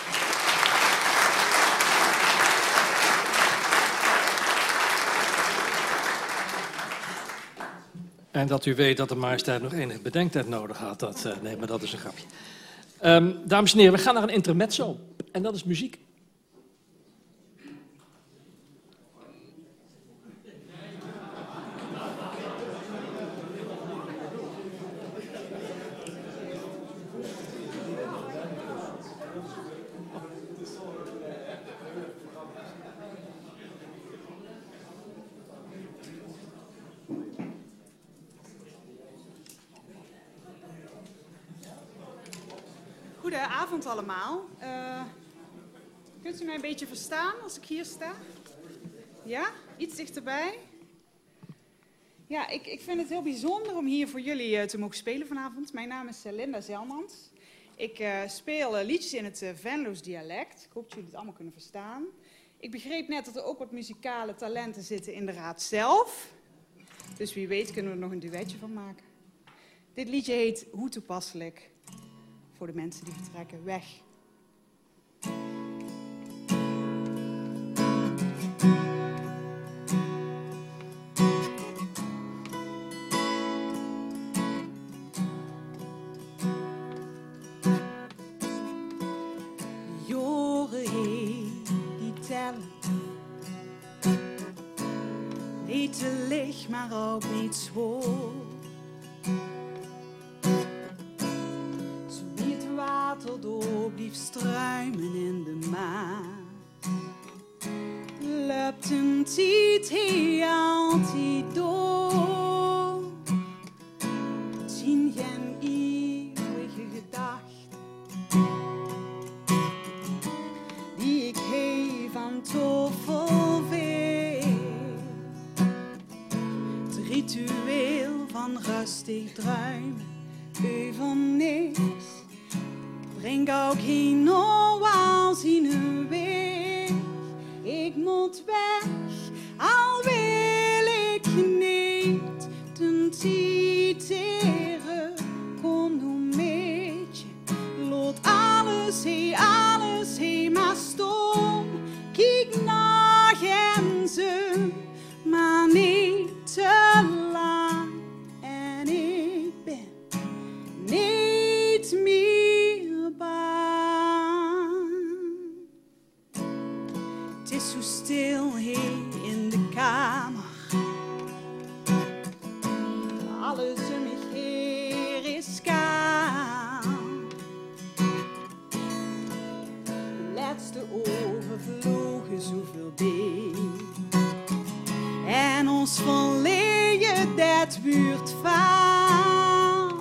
En dat u weet dat de majesteit nog enige bedenktijd nodig had. Dat, uh, nee, maar dat is een grapje. Um, dames en heren, we gaan naar een intermezzo. En dat is muziek. Goedenavond allemaal. Uh, kunt u mij een beetje verstaan als ik hier sta? Ja? Iets dichterbij? Ja, ik, ik vind het heel bijzonder om hier voor jullie uh, te mogen spelen vanavond. Mijn naam is uh, Linda Zelmans. Ik uh, speel uh, liedjes in het uh, Venlo's dialect. Ik hoop dat jullie het allemaal kunnen verstaan. Ik begreep net dat er ook wat muzikale talenten zitten in de raad zelf. Dus wie weet kunnen we er nog een duetje van maken. Dit liedje heet Hoe toepasselijk. Voor de mensen die vertrekken weg. Jaren heen die tellen. Niet te licht, maar ook niet zwoer. Door blief struimen in de maan. Loopt een tijd hier altijd door. Zien geen eeuwig denk ook geen nou zien een weg. Ik moet weg, al wil ik niet. Ten titere kom nu met je. Laat alles heen, alles heen maar stom. Kijk naar grenzen, maar niet te lang. En ik ben niet meer bang. Het is zo stil hier in de kamer. Alles om me heen is kaal. De laatste ogen vlogen zoveel bij. En ons verleden, dat buurt vaal.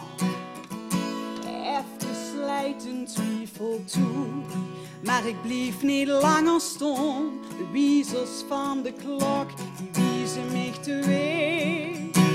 Even slijten twijfel toe. Maar ik blief niet langer stom. De wiezels van de klok, die wiezen mij te weg.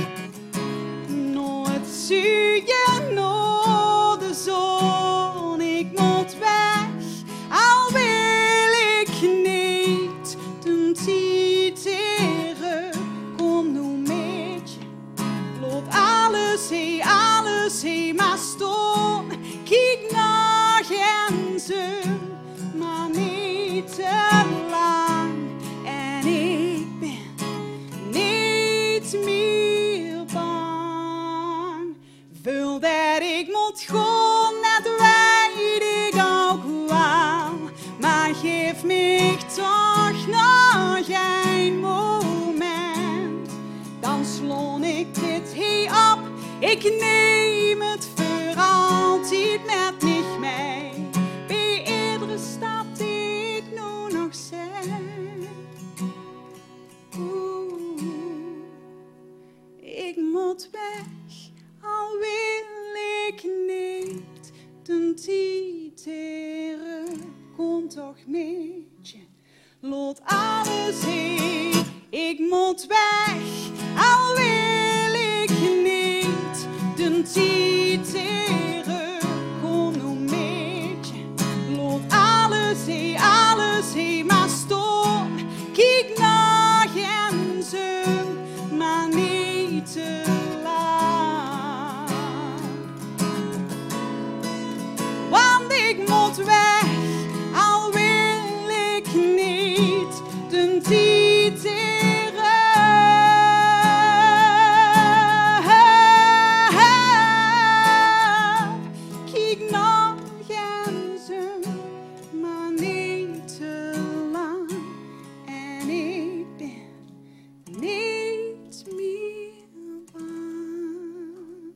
Nooit zie je nooit de zon. Ik moet weg, al wil ik niet. Ten titere kom nu met je. Laat alles heen, alles heen maar stom. Kijk naar grenzen, maar niet te lang. En ik ben niet meer bang. Voel dat ik moet gaan, dat weet ik ook wel. Maar geef me toch nog een moment. Dan sloon ik dit hier op. Ik neem het voor altijd met mij mee. Bij iedere stap die ik nu nog zeg. Oeh, ik moet weg, al wil ik niet. Ten titere kom toch met je. Laat alles heen, ik moet weg, al wil ik niet. Ten titere kom nu met je. Laat alles heen, alles heen maar stom. Kijk naar grenzen, maar niet te lang. Want ik moet weg, al wil ik niet. Ten titere. Kijk naar grenzen, maar niet te lang. En ik ben niet meer bang.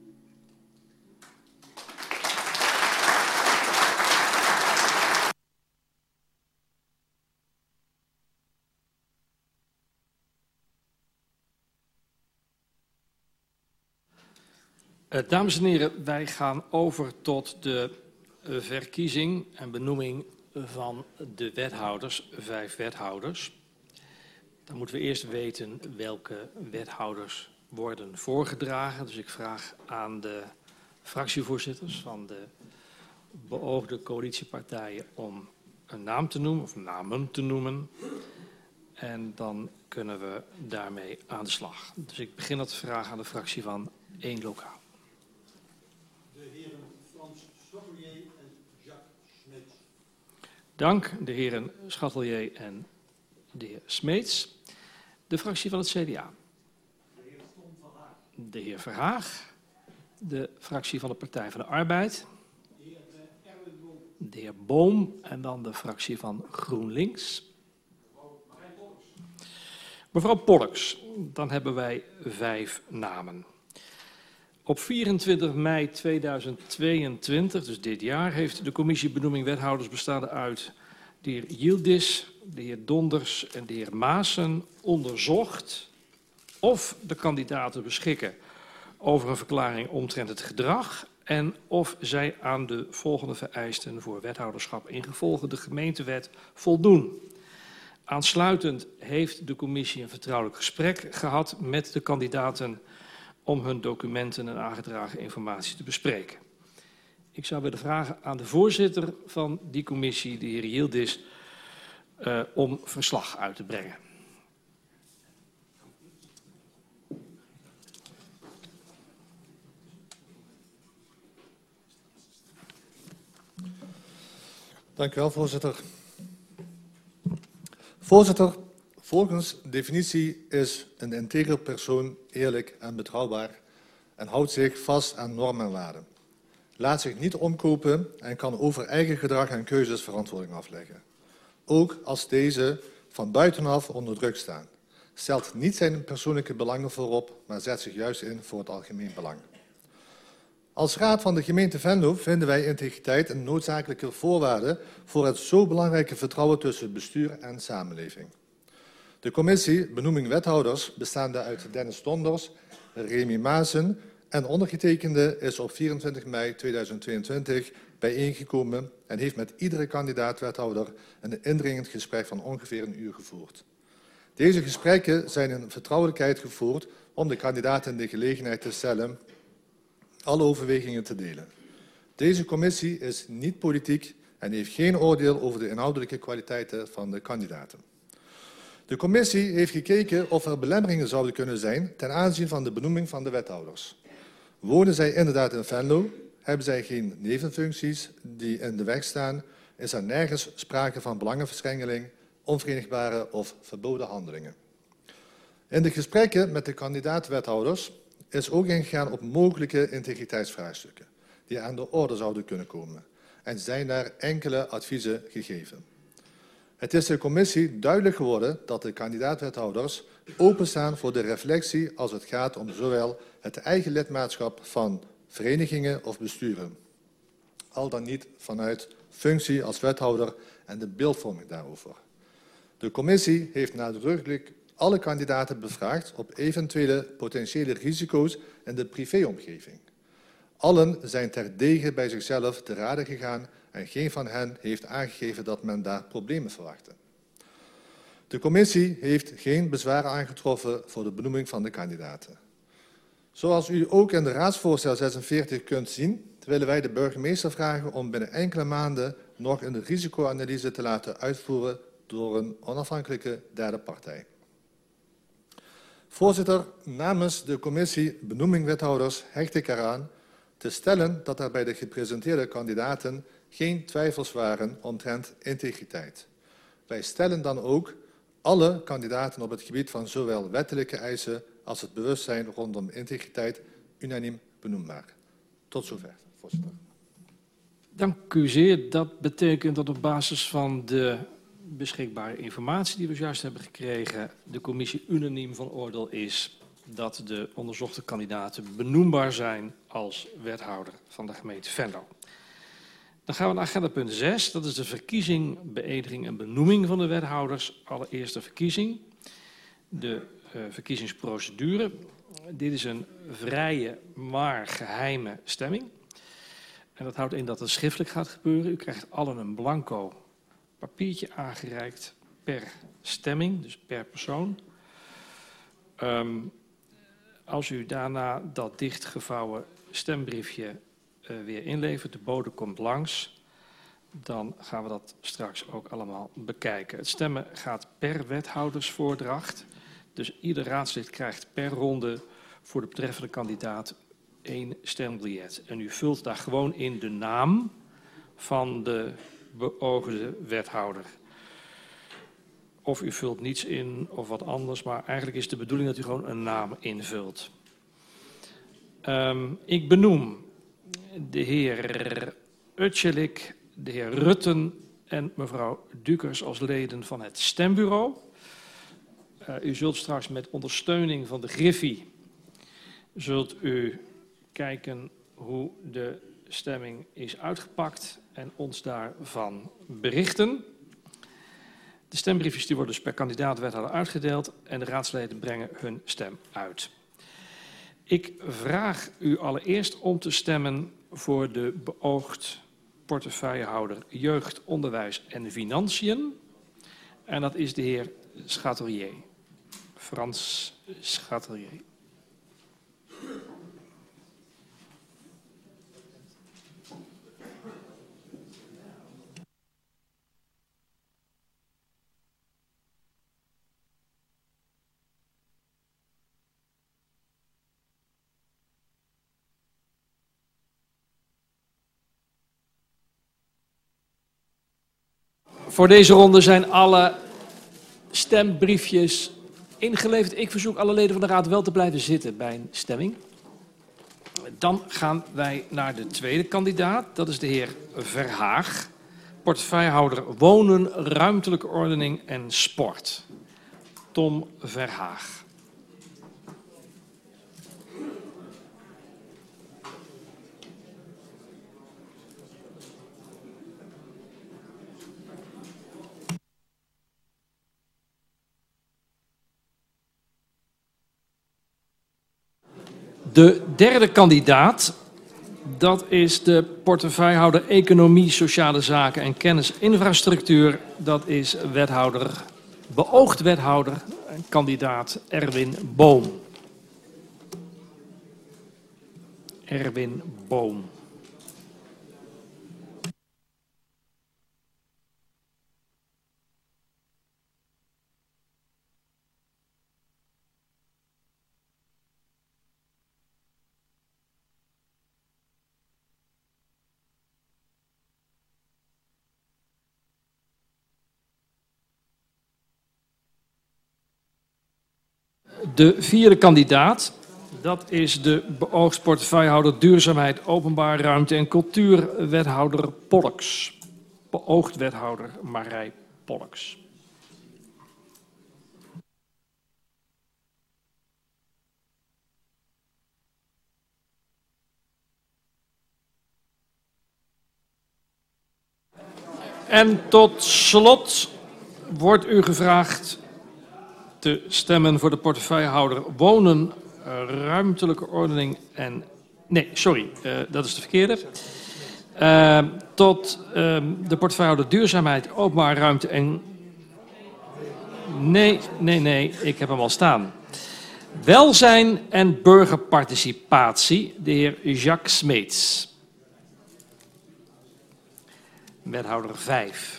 Uh, dames en heren, wij gaan over tot de uh, verkiezing en benoeming van de wethouders, vijf wethouders. Dan moeten we eerst weten welke wethouders worden voorgedragen. Dus ik vraag aan de fractievoorzitters van de beoogde coalitiepartijen om een naam te noemen, of namen te noemen. En dan kunnen we daarmee aan de slag. Dus ik begin dat te vragen aan de fractie van één lokaal. De heren Frans Schattelier en Jacques Smeets. Dank, de heren Schattelier en de heer Smeets. De fractie van het C D A. De heer Tom van Haag. De heer Verhaag. De fractie van de Partij van de Arbeid. De heer Erwin Boom. De heer Boom. En dan de fractie van GroenLinks. Mevrouw Marijn Pollux. Mevrouw Pollux. Dan hebben wij vijf namen. Op vierentwintig mei tweeduizend tweeëntwintig, dus dit jaar, heeft de commissie benoeming wethouders bestaande uit de heer Yildiz, de heer Donders en de heer Maassen onderzocht of de kandidaten beschikken over een verklaring omtrent het gedrag en of zij aan de volgende vereisten voor wethouderschap ingevolge de gemeentewet voldoen. Aansluitend heeft de commissie een vertrouwelijk gesprek gehad met de kandidaten om hun documenten en aangedragen informatie te bespreken. Ik zou willen vragen aan de voorzitter van die commissie, de heer Yildiz, uh, om verslag uit te brengen. Dank u wel, voorzitter. Voorzitter, volgens definitie is een integere persoon eerlijk en betrouwbaar en houdt zich vast aan normen en waarden. Laat zich niet omkopen en kan over eigen gedrag en keuzes verantwoording afleggen. Ook als deze van buitenaf onder druk staan. Stelt niet zijn persoonlijke belangen voorop, maar zet zich juist in voor het algemeen belang. Als raad van de gemeente Venlo vinden wij integriteit een noodzakelijke voorwaarde voor het zo belangrijke vertrouwen tussen bestuur en samenleving. De commissie benoeming wethouders, bestaande uit Dennis Donders, Remy Maassen en ondergetekende, is op vierentwintig mei tweeduizend tweeëntwintig bijeengekomen en heeft met iedere kandidaat-wethouder een indringend gesprek van ongeveer een uur gevoerd. Deze gesprekken zijn in vertrouwelijkheid gevoerd om de kandidaten de gelegenheid te stellen alle overwegingen te delen. Deze commissie is niet politiek en heeft geen oordeel over de inhoudelijke kwaliteiten van de kandidaten. De commissie heeft gekeken of er belemmeringen zouden kunnen zijn ten aanzien van de benoeming van de wethouders. Wonen zij inderdaad in Venlo? Hebben zij geen nevenfuncties die in de weg staan? Is er nergens sprake van belangenverstrengeling, onverenigbare of verboden handelingen? In de gesprekken met de kandidaat-wethouders is ook ingegaan op mogelijke integriteitsvraagstukken die aan de orde zouden kunnen komen en zijn daar enkele adviezen gegeven. Het is de commissie duidelijk geworden dat de kandidaat-wethouders openstaan voor de reflectie als het gaat om zowel het eigen lidmaatschap van verenigingen of besturen, al dan niet vanuit functie als wethouder en de beeldvorming daarover. De commissie heeft nadrukkelijk alle kandidaten bevraagd op eventuele potentiële risico's in de privéomgeving. Allen zijn terdege bij zichzelf te rade gegaan en geen van hen heeft aangegeven dat men daar problemen verwachtte. De commissie heeft geen bezwaren aangetroffen voor de benoeming van de kandidaten. Zoals u ook in de raadsvoorstel zesenveertig kunt zien, willen wij de burgemeester vragen om binnen enkele maanden nog een risicoanalyse te laten uitvoeren door een onafhankelijke derde partij. Voorzitter, namens de commissie benoeming wethouders hecht ik eraan te stellen dat er bij de gepresenteerde kandidaten geen twijfels waren omtrent integriteit. Wij stellen dan ook alle kandidaten op het gebied van zowel wettelijke eisen als het bewustzijn rondom integriteit unaniem benoembaar. Tot zover, voorzitter. Dank u zeer. Dat betekent dat op basis van de beschikbare informatie die we juist hebben gekregen, de commissie unaniem van oordeel is dat de onderzochte kandidaten benoembaar zijn als wethouder van de gemeente Venlo. Dan gaan we naar agenda punt zes, dat is de verkiezing, beëdiging en benoeming van de wethouders. Allereerste verkiezing, de uh, verkiezingsprocedure. Dit is een vrije, maar geheime stemming. En dat houdt in dat het schriftelijk gaat gebeuren. U krijgt allen een blanco papiertje aangereikt per stemming, dus per persoon. Um, als u daarna dat dichtgevouwen stembriefje uh, weer inlevert, de bode komt langs, dan gaan we dat straks ook allemaal bekijken. Het stemmen gaat per wethoudersvoordracht, dus ieder raadslid krijgt per ronde voor de betreffende kandidaat één stembiljet. En u vult daar gewoon in de naam van de beoogde wethouder. Of u vult niets in of wat anders, maar eigenlijk is de bedoeling dat u gewoon een naam invult. Um, ik benoem de heer Utjelik, de heer Rutten en mevrouw Dukers als leden van het stembureau. Uh, u zult straks met ondersteuning van de Griffie zult u kijken hoe de stemming is uitgepakt en ons daarvan berichten. De stembriefjes die worden dus per kandidaat-wethouder uitgedeeld en de raadsleden brengen hun stem uit. Ik vraag u allereerst om te stemmen voor de beoogd portefeuillehouder Jeugd, Onderwijs en Financiën. En dat is de heer Schatelier, Frans Schatelier. Voor deze ronde zijn alle stembriefjes ingeleverd. Ik verzoek alle leden van de Raad wel te blijven zitten bij een stemming. Dan gaan wij naar de tweede kandidaat. Dat is de heer Verhaag. Portefeuillehouder Wonen, Ruimtelijke Ordening en Sport. Tom Verhaag. De derde kandidaat, dat is de portefeuillehouder Economie, Sociale Zaken en Kennisinfrastructuur. Dat is wethouder, beoogd wethouder, kandidaat Erwin Boom. Erwin Boom. De vierde kandidaat, dat is de beoogd portefeuillehouder Duurzaamheid, Openbaar Ruimte en Cultuur, wethouder Polks. Beoogd wethouder Marij Polks. En tot slot wordt u gevraagd te stemmen voor de portefeuillehouder Wonen, Ruimtelijke Ordening en... Nee, sorry, uh, dat is de verkeerde. Uh, tot uh, de portefeuillehouder Duurzaamheid, Openbaar Ruimte en... Nee, nee, nee, ik heb hem al staan. Welzijn en burgerparticipatie, de heer Jacques Smeets. Wethouder vijf.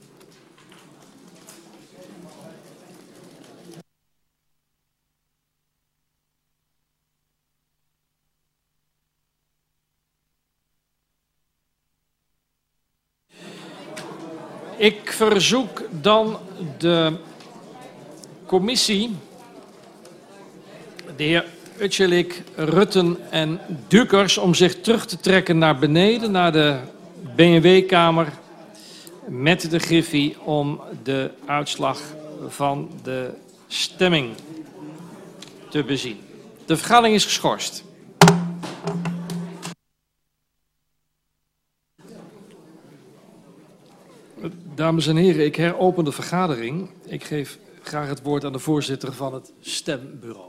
Ik verzoek dan de commissie, de heer Utjelik, Rutten en Dukers, om zich terug te trekken naar beneden, naar de B en W-kamer, met de griffie om de uitslag van de stemming te bezien. De vergadering is geschorst. Dames en heren, ik heropen de vergadering. Ik geef graag het woord aan de voorzitter van het stembureau.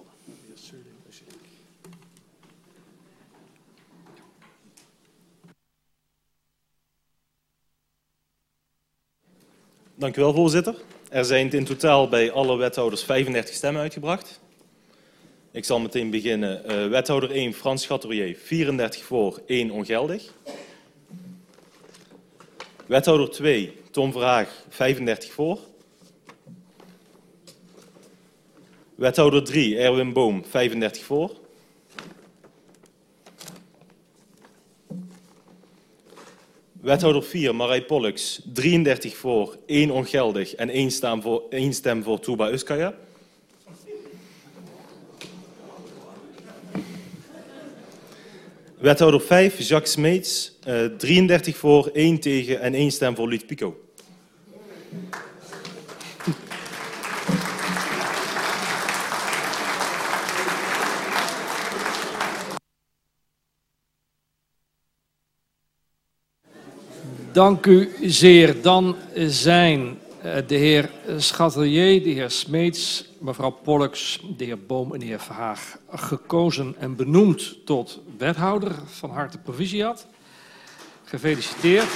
Dank u wel, voorzitter. Er zijn in totaal bij alle wethouders vijfendertig stemmen uitgebracht. Ik zal meteen beginnen. Uh, wethouder één, Frans Chateaubrier, vierendertig voor, één ongeldig. Wethouder twee, Tom Verhaag, vijfendertig voor. Wethouder drie, Erwin Boom, vijfendertig voor. Wethouder vier, Marij Polks, drieëndertig voor, één ongeldig en één stem voor, één stem voor Tuba Uskaya. Wethouder vijf, Jacques Smeets, uh, drieëndertig voor, één tegen en één stem voor Luc Pico. Dank u zeer. Dan zijn de heer Schatelier, de heer Smeets, mevrouw Polks, de heer Boom en de heer Verhaag gekozen en benoemd tot wethouder. Van harte proficiat. Gefeliciteerd.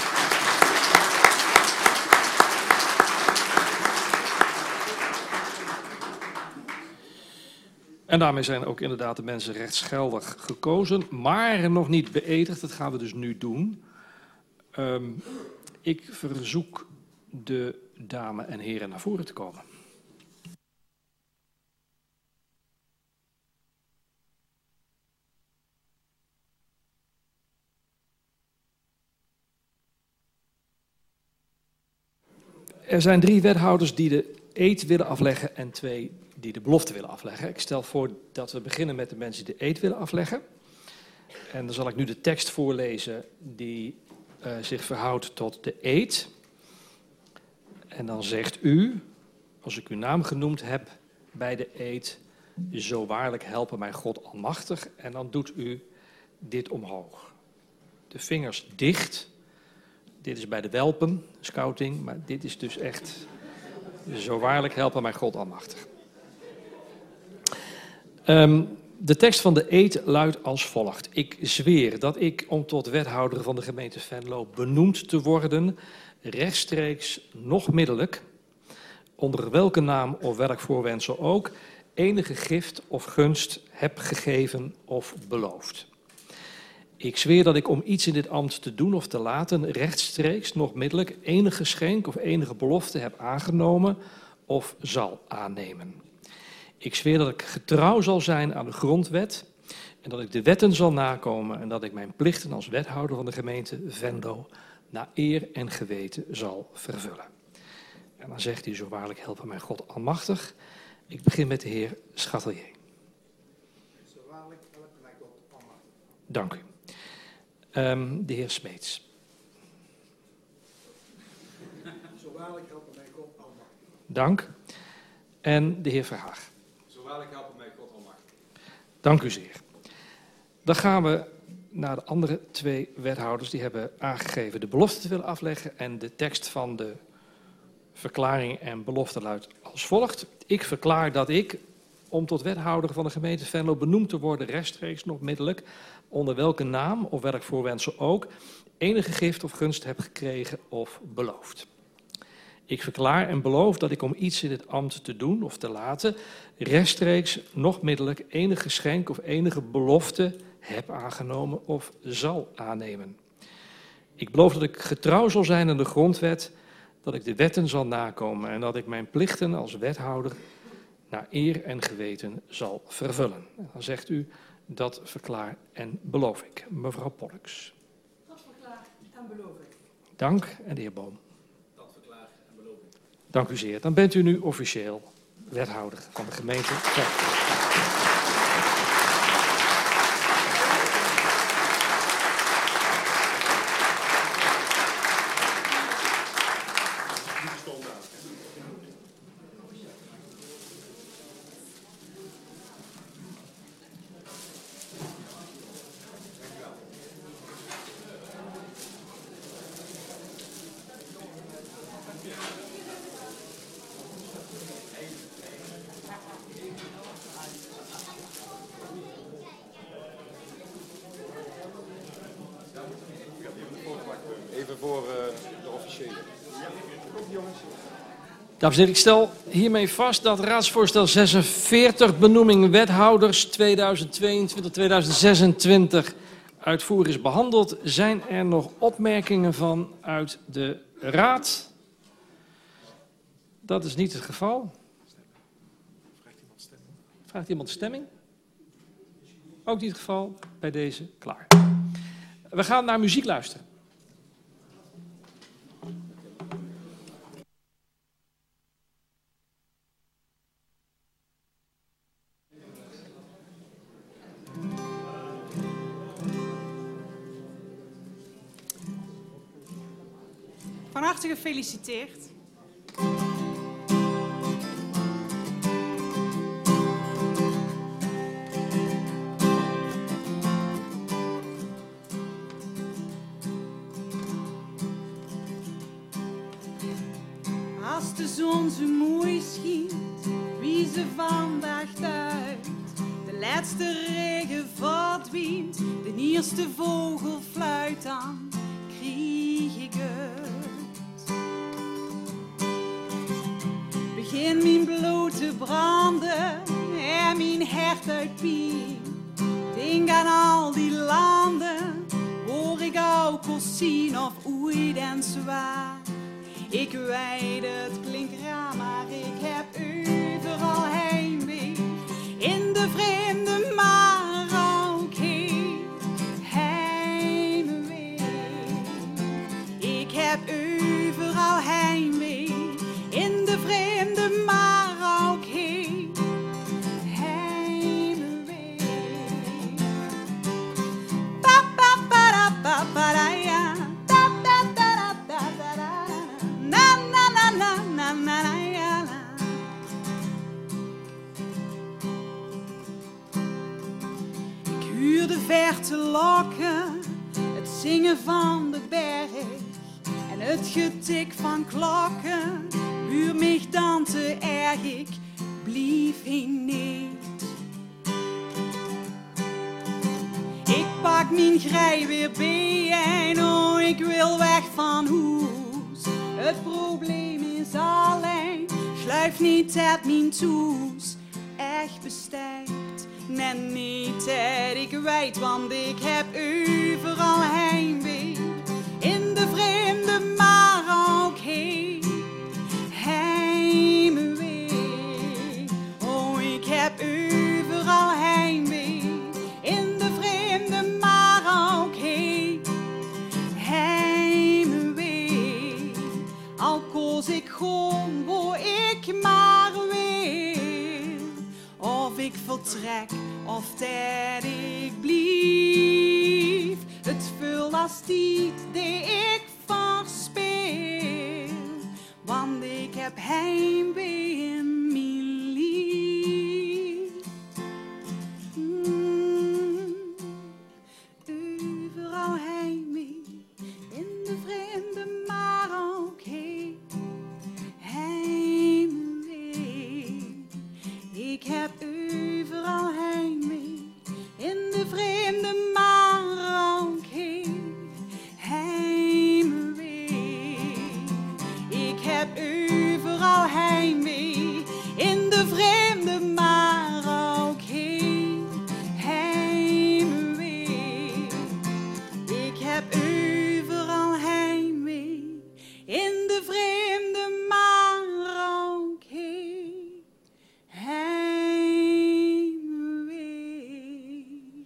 En daarmee zijn ook inderdaad de mensen rechtsgeldig gekozen, maar nog niet beëdigd. Dat gaan we dus nu doen. Um, ik verzoek de dames en heren naar voren te komen. Er zijn drie wethouders die de eed willen afleggen en twee die de belofte willen afleggen. Ik stel voor dat we beginnen met de mensen die de eed willen afleggen. En dan zal ik nu de tekst voorlezen die uh, zich verhoudt tot de eed. En dan zegt u, als ik uw naam genoemd heb bij de eed, zo waarlijk helpen mij God almachtig. En dan doet u dit omhoog. De vingers dicht. Dit is bij de welpen, scouting, maar dit is dus echt, zo waarlijk helpen mij God almachtig. Um, de tekst van de eed luidt als volgt. Ik zweer dat ik, om tot wethouder van de gemeente Venlo benoemd te worden, rechtstreeks nog middelijk, onder welke naam of welk voorwendsel ook, enige gift of gunst heb gegeven of beloofd. Ik zweer dat ik om iets in dit ambt te doen of te laten, rechtstreeks nog middelijk, enig geschenk of enige belofte heb aangenomen of zal aannemen. Ik zweer dat ik getrouw zal zijn aan de grondwet en dat ik de wetten zal nakomen en dat ik mijn plichten als wethouder van de gemeente Venlo naar eer en geweten zal vervullen. En dan zegt hij, zo waarlijk helpen mij God almachtig. Ik begin met de heer Schatelier. Zo waarlijk helpen mij God almachtig. Dank u. Um, de heer Smeets. Zo waarlijk helpen mij God almachtig. Dank. En de heer Verhaag. Zo waarlijk helpen mij God almachtig. Dank u zeer. Dan gaan we naar de andere twee wethouders. Die hebben aangegeven de belofte te willen afleggen. En de tekst van de verklaring en belofte luidt als volgt. Ik verklaar dat ik, om tot wethouder van de gemeente Venlo benoemd te worden, rechtstreeks nog middelijk, onder welke naam of welk voorwendsel ook, enige gift of gunst heb gekregen of beloofd. Ik verklaar en beloof dat ik om iets in het ambt te doen of te laten, rechtstreeks nog middelijk enig geschenk of enige belofte heb aangenomen of zal aannemen. Ik beloof dat ik getrouw zal zijn aan de grondwet, dat ik de wetten zal nakomen en dat ik mijn plichten als wethouder naar eer en geweten zal vervullen. En dan zegt u, dat verklaar en beloof ik. Mevrouw Pollux. Dat verklaar en beloof ik. Dank. En de heer Boom. Dat verklaar en beloof ik. Dank u zeer. Dan bent u nu officieel wethouder van de gemeente Venlo. Even voor uh, de officiële. Dames en heren, ik stel hiermee vast dat raadsvoorstel zesenveertig, benoeming wethouders tweeduizend tweeëntwintig tot tweeduizend zesentwintig, uitvoerig is behandeld. Zijn er nog opmerkingen van uit de raad? Dat is niet het geval. Vraagt iemand stemming? Ook niet het geval. Bij deze klaar. We gaan naar muziek luisteren. Van harte gefeliciteerd. Als de zon zo mooi schijnt, wie ze vandaag uit. De laatste regen verdwijnt, de eerste vogel fluit aan, krieg ik het. Begin mijn bloed te branden en mijn hart uit pijn. Denk aan al die landen, waar ik ook al zien of ooit en zwaar. Ik weet het klinkt raar, maar ik heb overal heimwee. In de vreemde, maar ook hier heimwee. Ik heb overal heimwee. zingen van de berg en het getik van klokken. Huur mij dan te erg, ik blief heen niet. Ik pak mijn grij weer bij en oh, ik wil weg van huis. Het probleem is alleen, sluif niet uit mijn toes. Echt bestijgt, net niet dat ik weet, want ik heb overal heimwee. In de vreemde, maar ook heen, heimwee. Oh, ik heb overal heimwee. In de vreemde, maar ook heen, heimwee. Al koos ik gewoon waar ik maar wil. Of ik vertrek, of dat ik blief. Het vul als niet die ik verspeel. Want ik heb heimwee in mijn lief. Mm. Overal heimwee, in de vreemde, maar ook heen. Heimwee. Ik heb overal heimwee, in de vreemde, maar ook heen. Heimwee. Ik heb overal heimwee, in de vreemde, maar ook heen. Heimwee. Ik heb overal heimwee, in de vreemde, maar ook heen. Heimwee.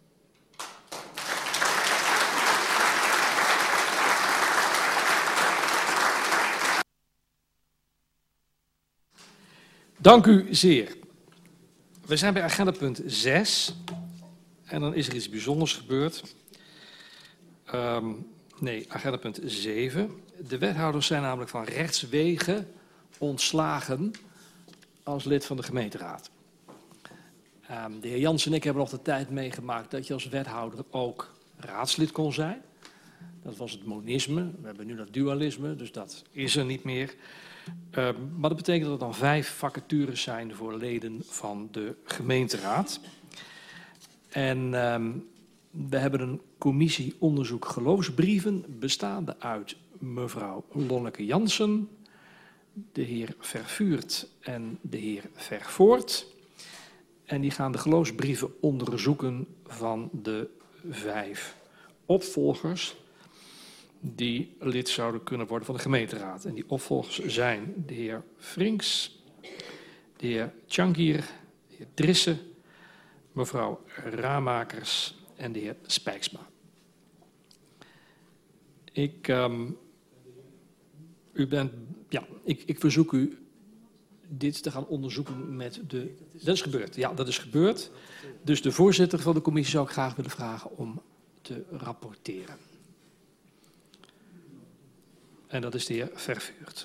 Dank u zeer. We zijn bij agendapunt zes. En dan is er iets bijzonders gebeurd. Um, nee, agendapunt zeven. De wethouders zijn namelijk van rechtswege ontslagen als lid van de gemeenteraad. Um, de heer Jansen en ik hebben nog de tijd meegemaakt dat je als wethouder ook raadslid kon zijn. Dat was het monisme. We hebben nu dat dualisme, dus dat is er niet meer. Uh, maar dat betekent dat er dan vijf vacatures zijn voor leden van de gemeenteraad. En um, we hebben een commissie onderzoek geloofsbrieven bestaande uit mevrouw Lonneke Jansen, de heer Vervuurt en de heer Vervoort. En die gaan de geloofsbrieven onderzoeken van de vijf opvolgers die lid zouden kunnen worden van de gemeenteraad. En die opvolgers zijn de heer Frinks, de heer Tjangir, de heer Drisse, mevrouw Ramakers en de heer Spijksma. Ik, um, u bent, ja, ik, ik verzoek u dit te gaan onderzoeken met de... Dat is gebeurd, ja, dat is gebeurd. Dus de voorzitter van de commissie zou ik graag willen vragen om te rapporteren. En dat is de heer Vervuurt.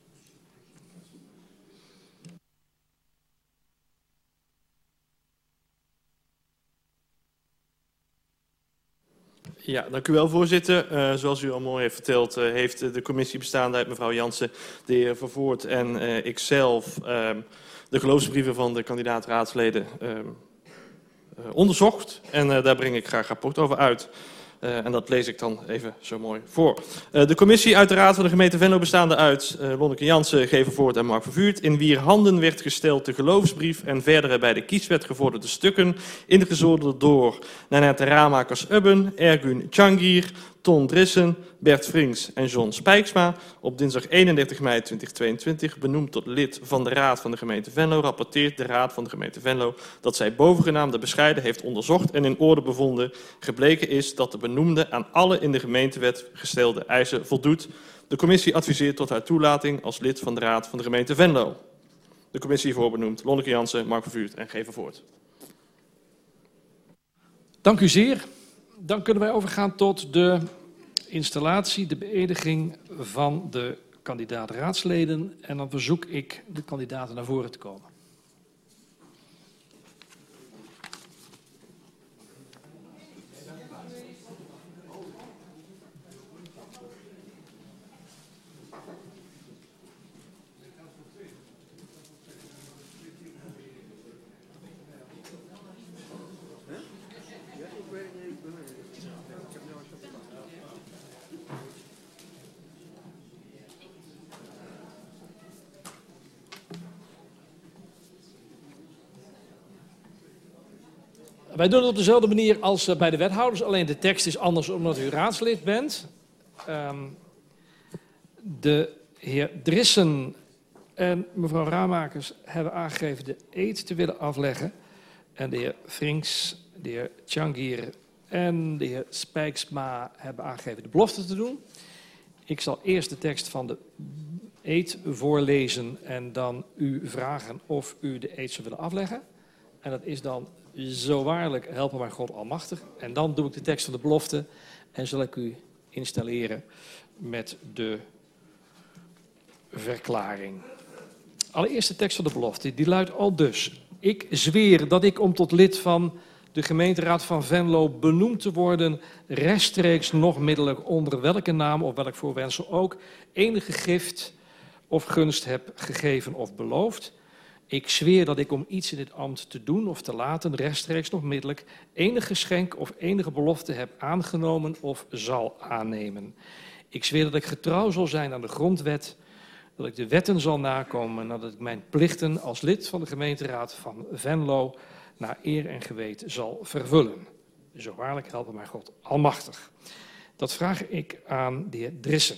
Ja, dank u wel, voorzitter. Uh, zoals u al mooi heeft verteld, uh, heeft de commissie bestaande uit mevrouw Jansen, de heer Vervoort en uh, ikzelf uh, de geloofsbrieven van de kandidaat-raadsleden uh, uh, onderzocht. En uh, daar breng ik graag rapport over uit. Uh, en dat lees ik dan even zo mooi voor. Uh, de commissie uit de Raad van de gemeente Venlo bestaande uit uh, Lonneke Jansen, G. Vervoort en Mark Vervuurt, in wier handen werd gesteld de geloofsbrief en verdere bij de kieswet gevorderde stukken, ingezonderd door Nanette Ramakers-Ubben, Ergun Tjangir, Ton Drissen, Bert Frinks en John Spijksma, op dinsdag eenendertig mei tweeduizend tweeëntwintig benoemd tot lid van de Raad van de gemeente Venlo, rapporteert de Raad van de gemeente Venlo dat zij bovengenaamde bescheiden heeft onderzocht en in orde bevonden. Gebleken is dat de benoemde aan alle in de gemeentewet gestelde eisen voldoet. De commissie adviseert tot haar toelating als lid van de Raad van de gemeente Venlo. De commissie hiervoor benoemt Lonneke Jansen, Mark Vervuurt en G. Vervoort. Dank u zeer. Dan kunnen wij overgaan tot de installatie, de beëdiging van de kandidaat-raadsleden. En dan verzoek ik de kandidaten naar voren te komen. Wij doen het op dezelfde manier als uh, bij de wethouders, alleen de tekst is anders omdat u raadslid bent. Um, de heer Drissen en mevrouw Ramakers hebben aangegeven de eed te willen afleggen. En de heer Frinks, de heer Tjangir en de heer Spijksma hebben aangegeven de belofte te doen. Ik zal eerst de tekst van de eed voorlezen en dan u vragen of u de eed zou willen afleggen. En dat is dan zo waarlijk helpen mij God almachtig. En dan doe ik de tekst van de belofte en zal ik u installeren met de verklaring. Allereerst de tekst van de belofte, die luidt al dus. Ik zweer dat ik om tot lid van de gemeenteraad van Venlo benoemd te worden, rechtstreeks nog middelijk onder welke naam of welk voorwendsel ook, enige gift of gunst heb gegeven of beloofd. Ik zweer dat ik om iets in dit ambt te doen of te laten, rechtstreeks nog middelijk, enig geschenk of enige belofte heb aangenomen of zal aannemen. Ik zweer dat ik getrouw zal zijn aan de grondwet, dat ik de wetten zal nakomen en dat ik mijn plichten als lid van de gemeenteraad van Venlo naar eer en geweten zal vervullen. Zo waarlijk helpen mij God almachtig. Dat vraag ik aan de heer Drissen.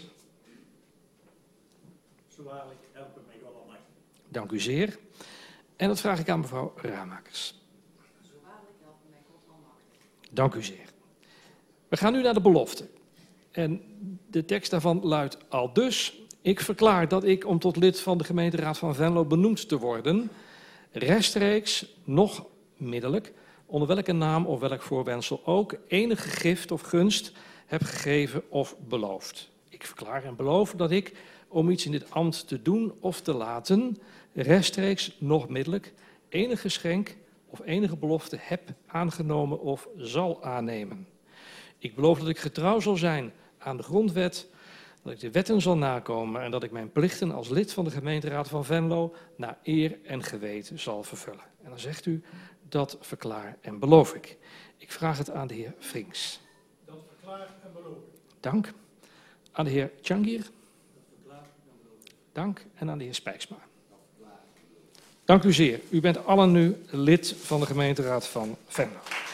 Zo waarlijk helpen mij God almachtig. Dank u zeer. En dat vraag ik aan mevrouw Ramakers. Zo waarlijk helpen mij God almachtig. Dank u zeer. We gaan nu naar de belofte. En de tekst daarvan luidt al dus. Ik verklaar dat ik om tot lid van de gemeenteraad van Venlo benoemd te worden, rechtstreeks, nog middelijk, onder welke naam of welk voorwendsel ook, enige gift of gunst heb gegeven of beloofd. Ik verklaar en beloof dat ik, om iets in dit ambt te doen of te laten, rechtstreeks, nog middelijk, enig geschenk of enige belofte heb aangenomen of zal aannemen. Ik beloof dat ik getrouw zal zijn aan de grondwet, dat ik de wetten zal nakomen en dat ik mijn plichten als lid van de gemeenteraad van Venlo naar eer en geweten zal vervullen. En dan zegt u, dat verklaar en beloof ik. Ik vraag het aan de heer Frinks. Dat verklaar en beloof ik. Dank. Aan de heer Tjangir. Dat verklaar en beloof ik. Dank. En aan de heer Spijksma. Dank u zeer. U bent allen nu lid van de gemeenteraad van Venlo.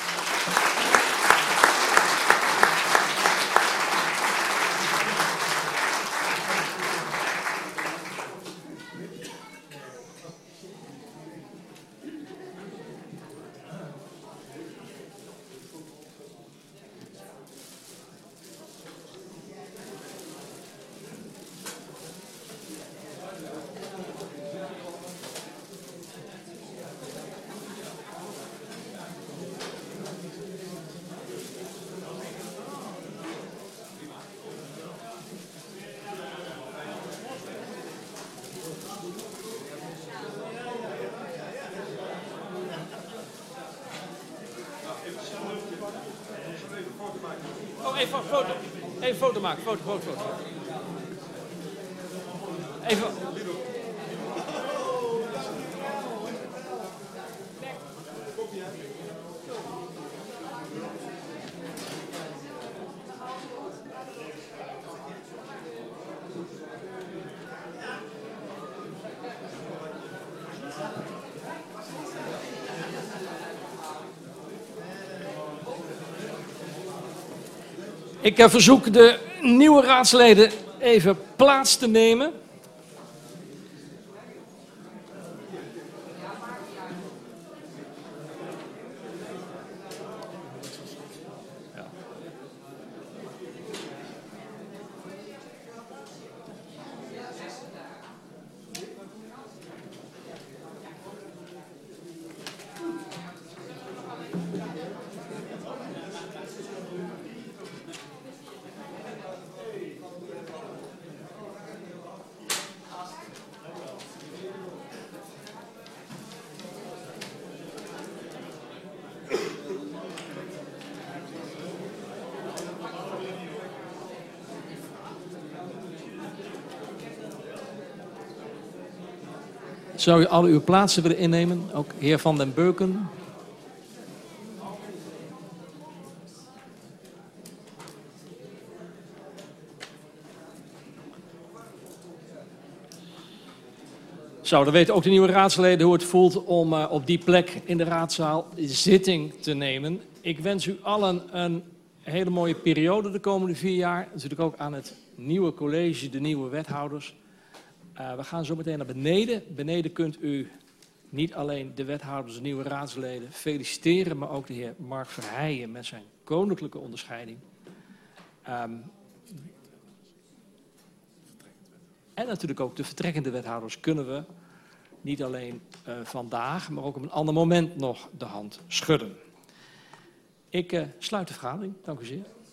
Oh, even foto. Even foto maken. Foto, foto, foto. Even. Ik verzoek de nieuwe raadsleden even plaats te nemen. Zou u alle uw plaatsen willen innemen? Ook heer Van den Beuken. Zo, dan weten ook de nieuwe raadsleden hoe het voelt om uh, op die plek in de raadzaal zitting te nemen. Ik wens u allen een hele mooie periode de komende vier jaar. Natuurlijk ook aan het nieuwe college, de nieuwe wethouders. Uh, we gaan zo meteen naar beneden. Beneden kunt u niet alleen de wethouders, de nieuwe raadsleden feliciteren, maar ook de heer Mark Verheijen met zijn koninklijke onderscheiding. Um, en natuurlijk ook de vertrekkende wethouders kunnen we niet alleen uh, vandaag, maar ook op een ander moment nog de hand schudden. Ik uh, sluit de vergadering. Dank u zeer.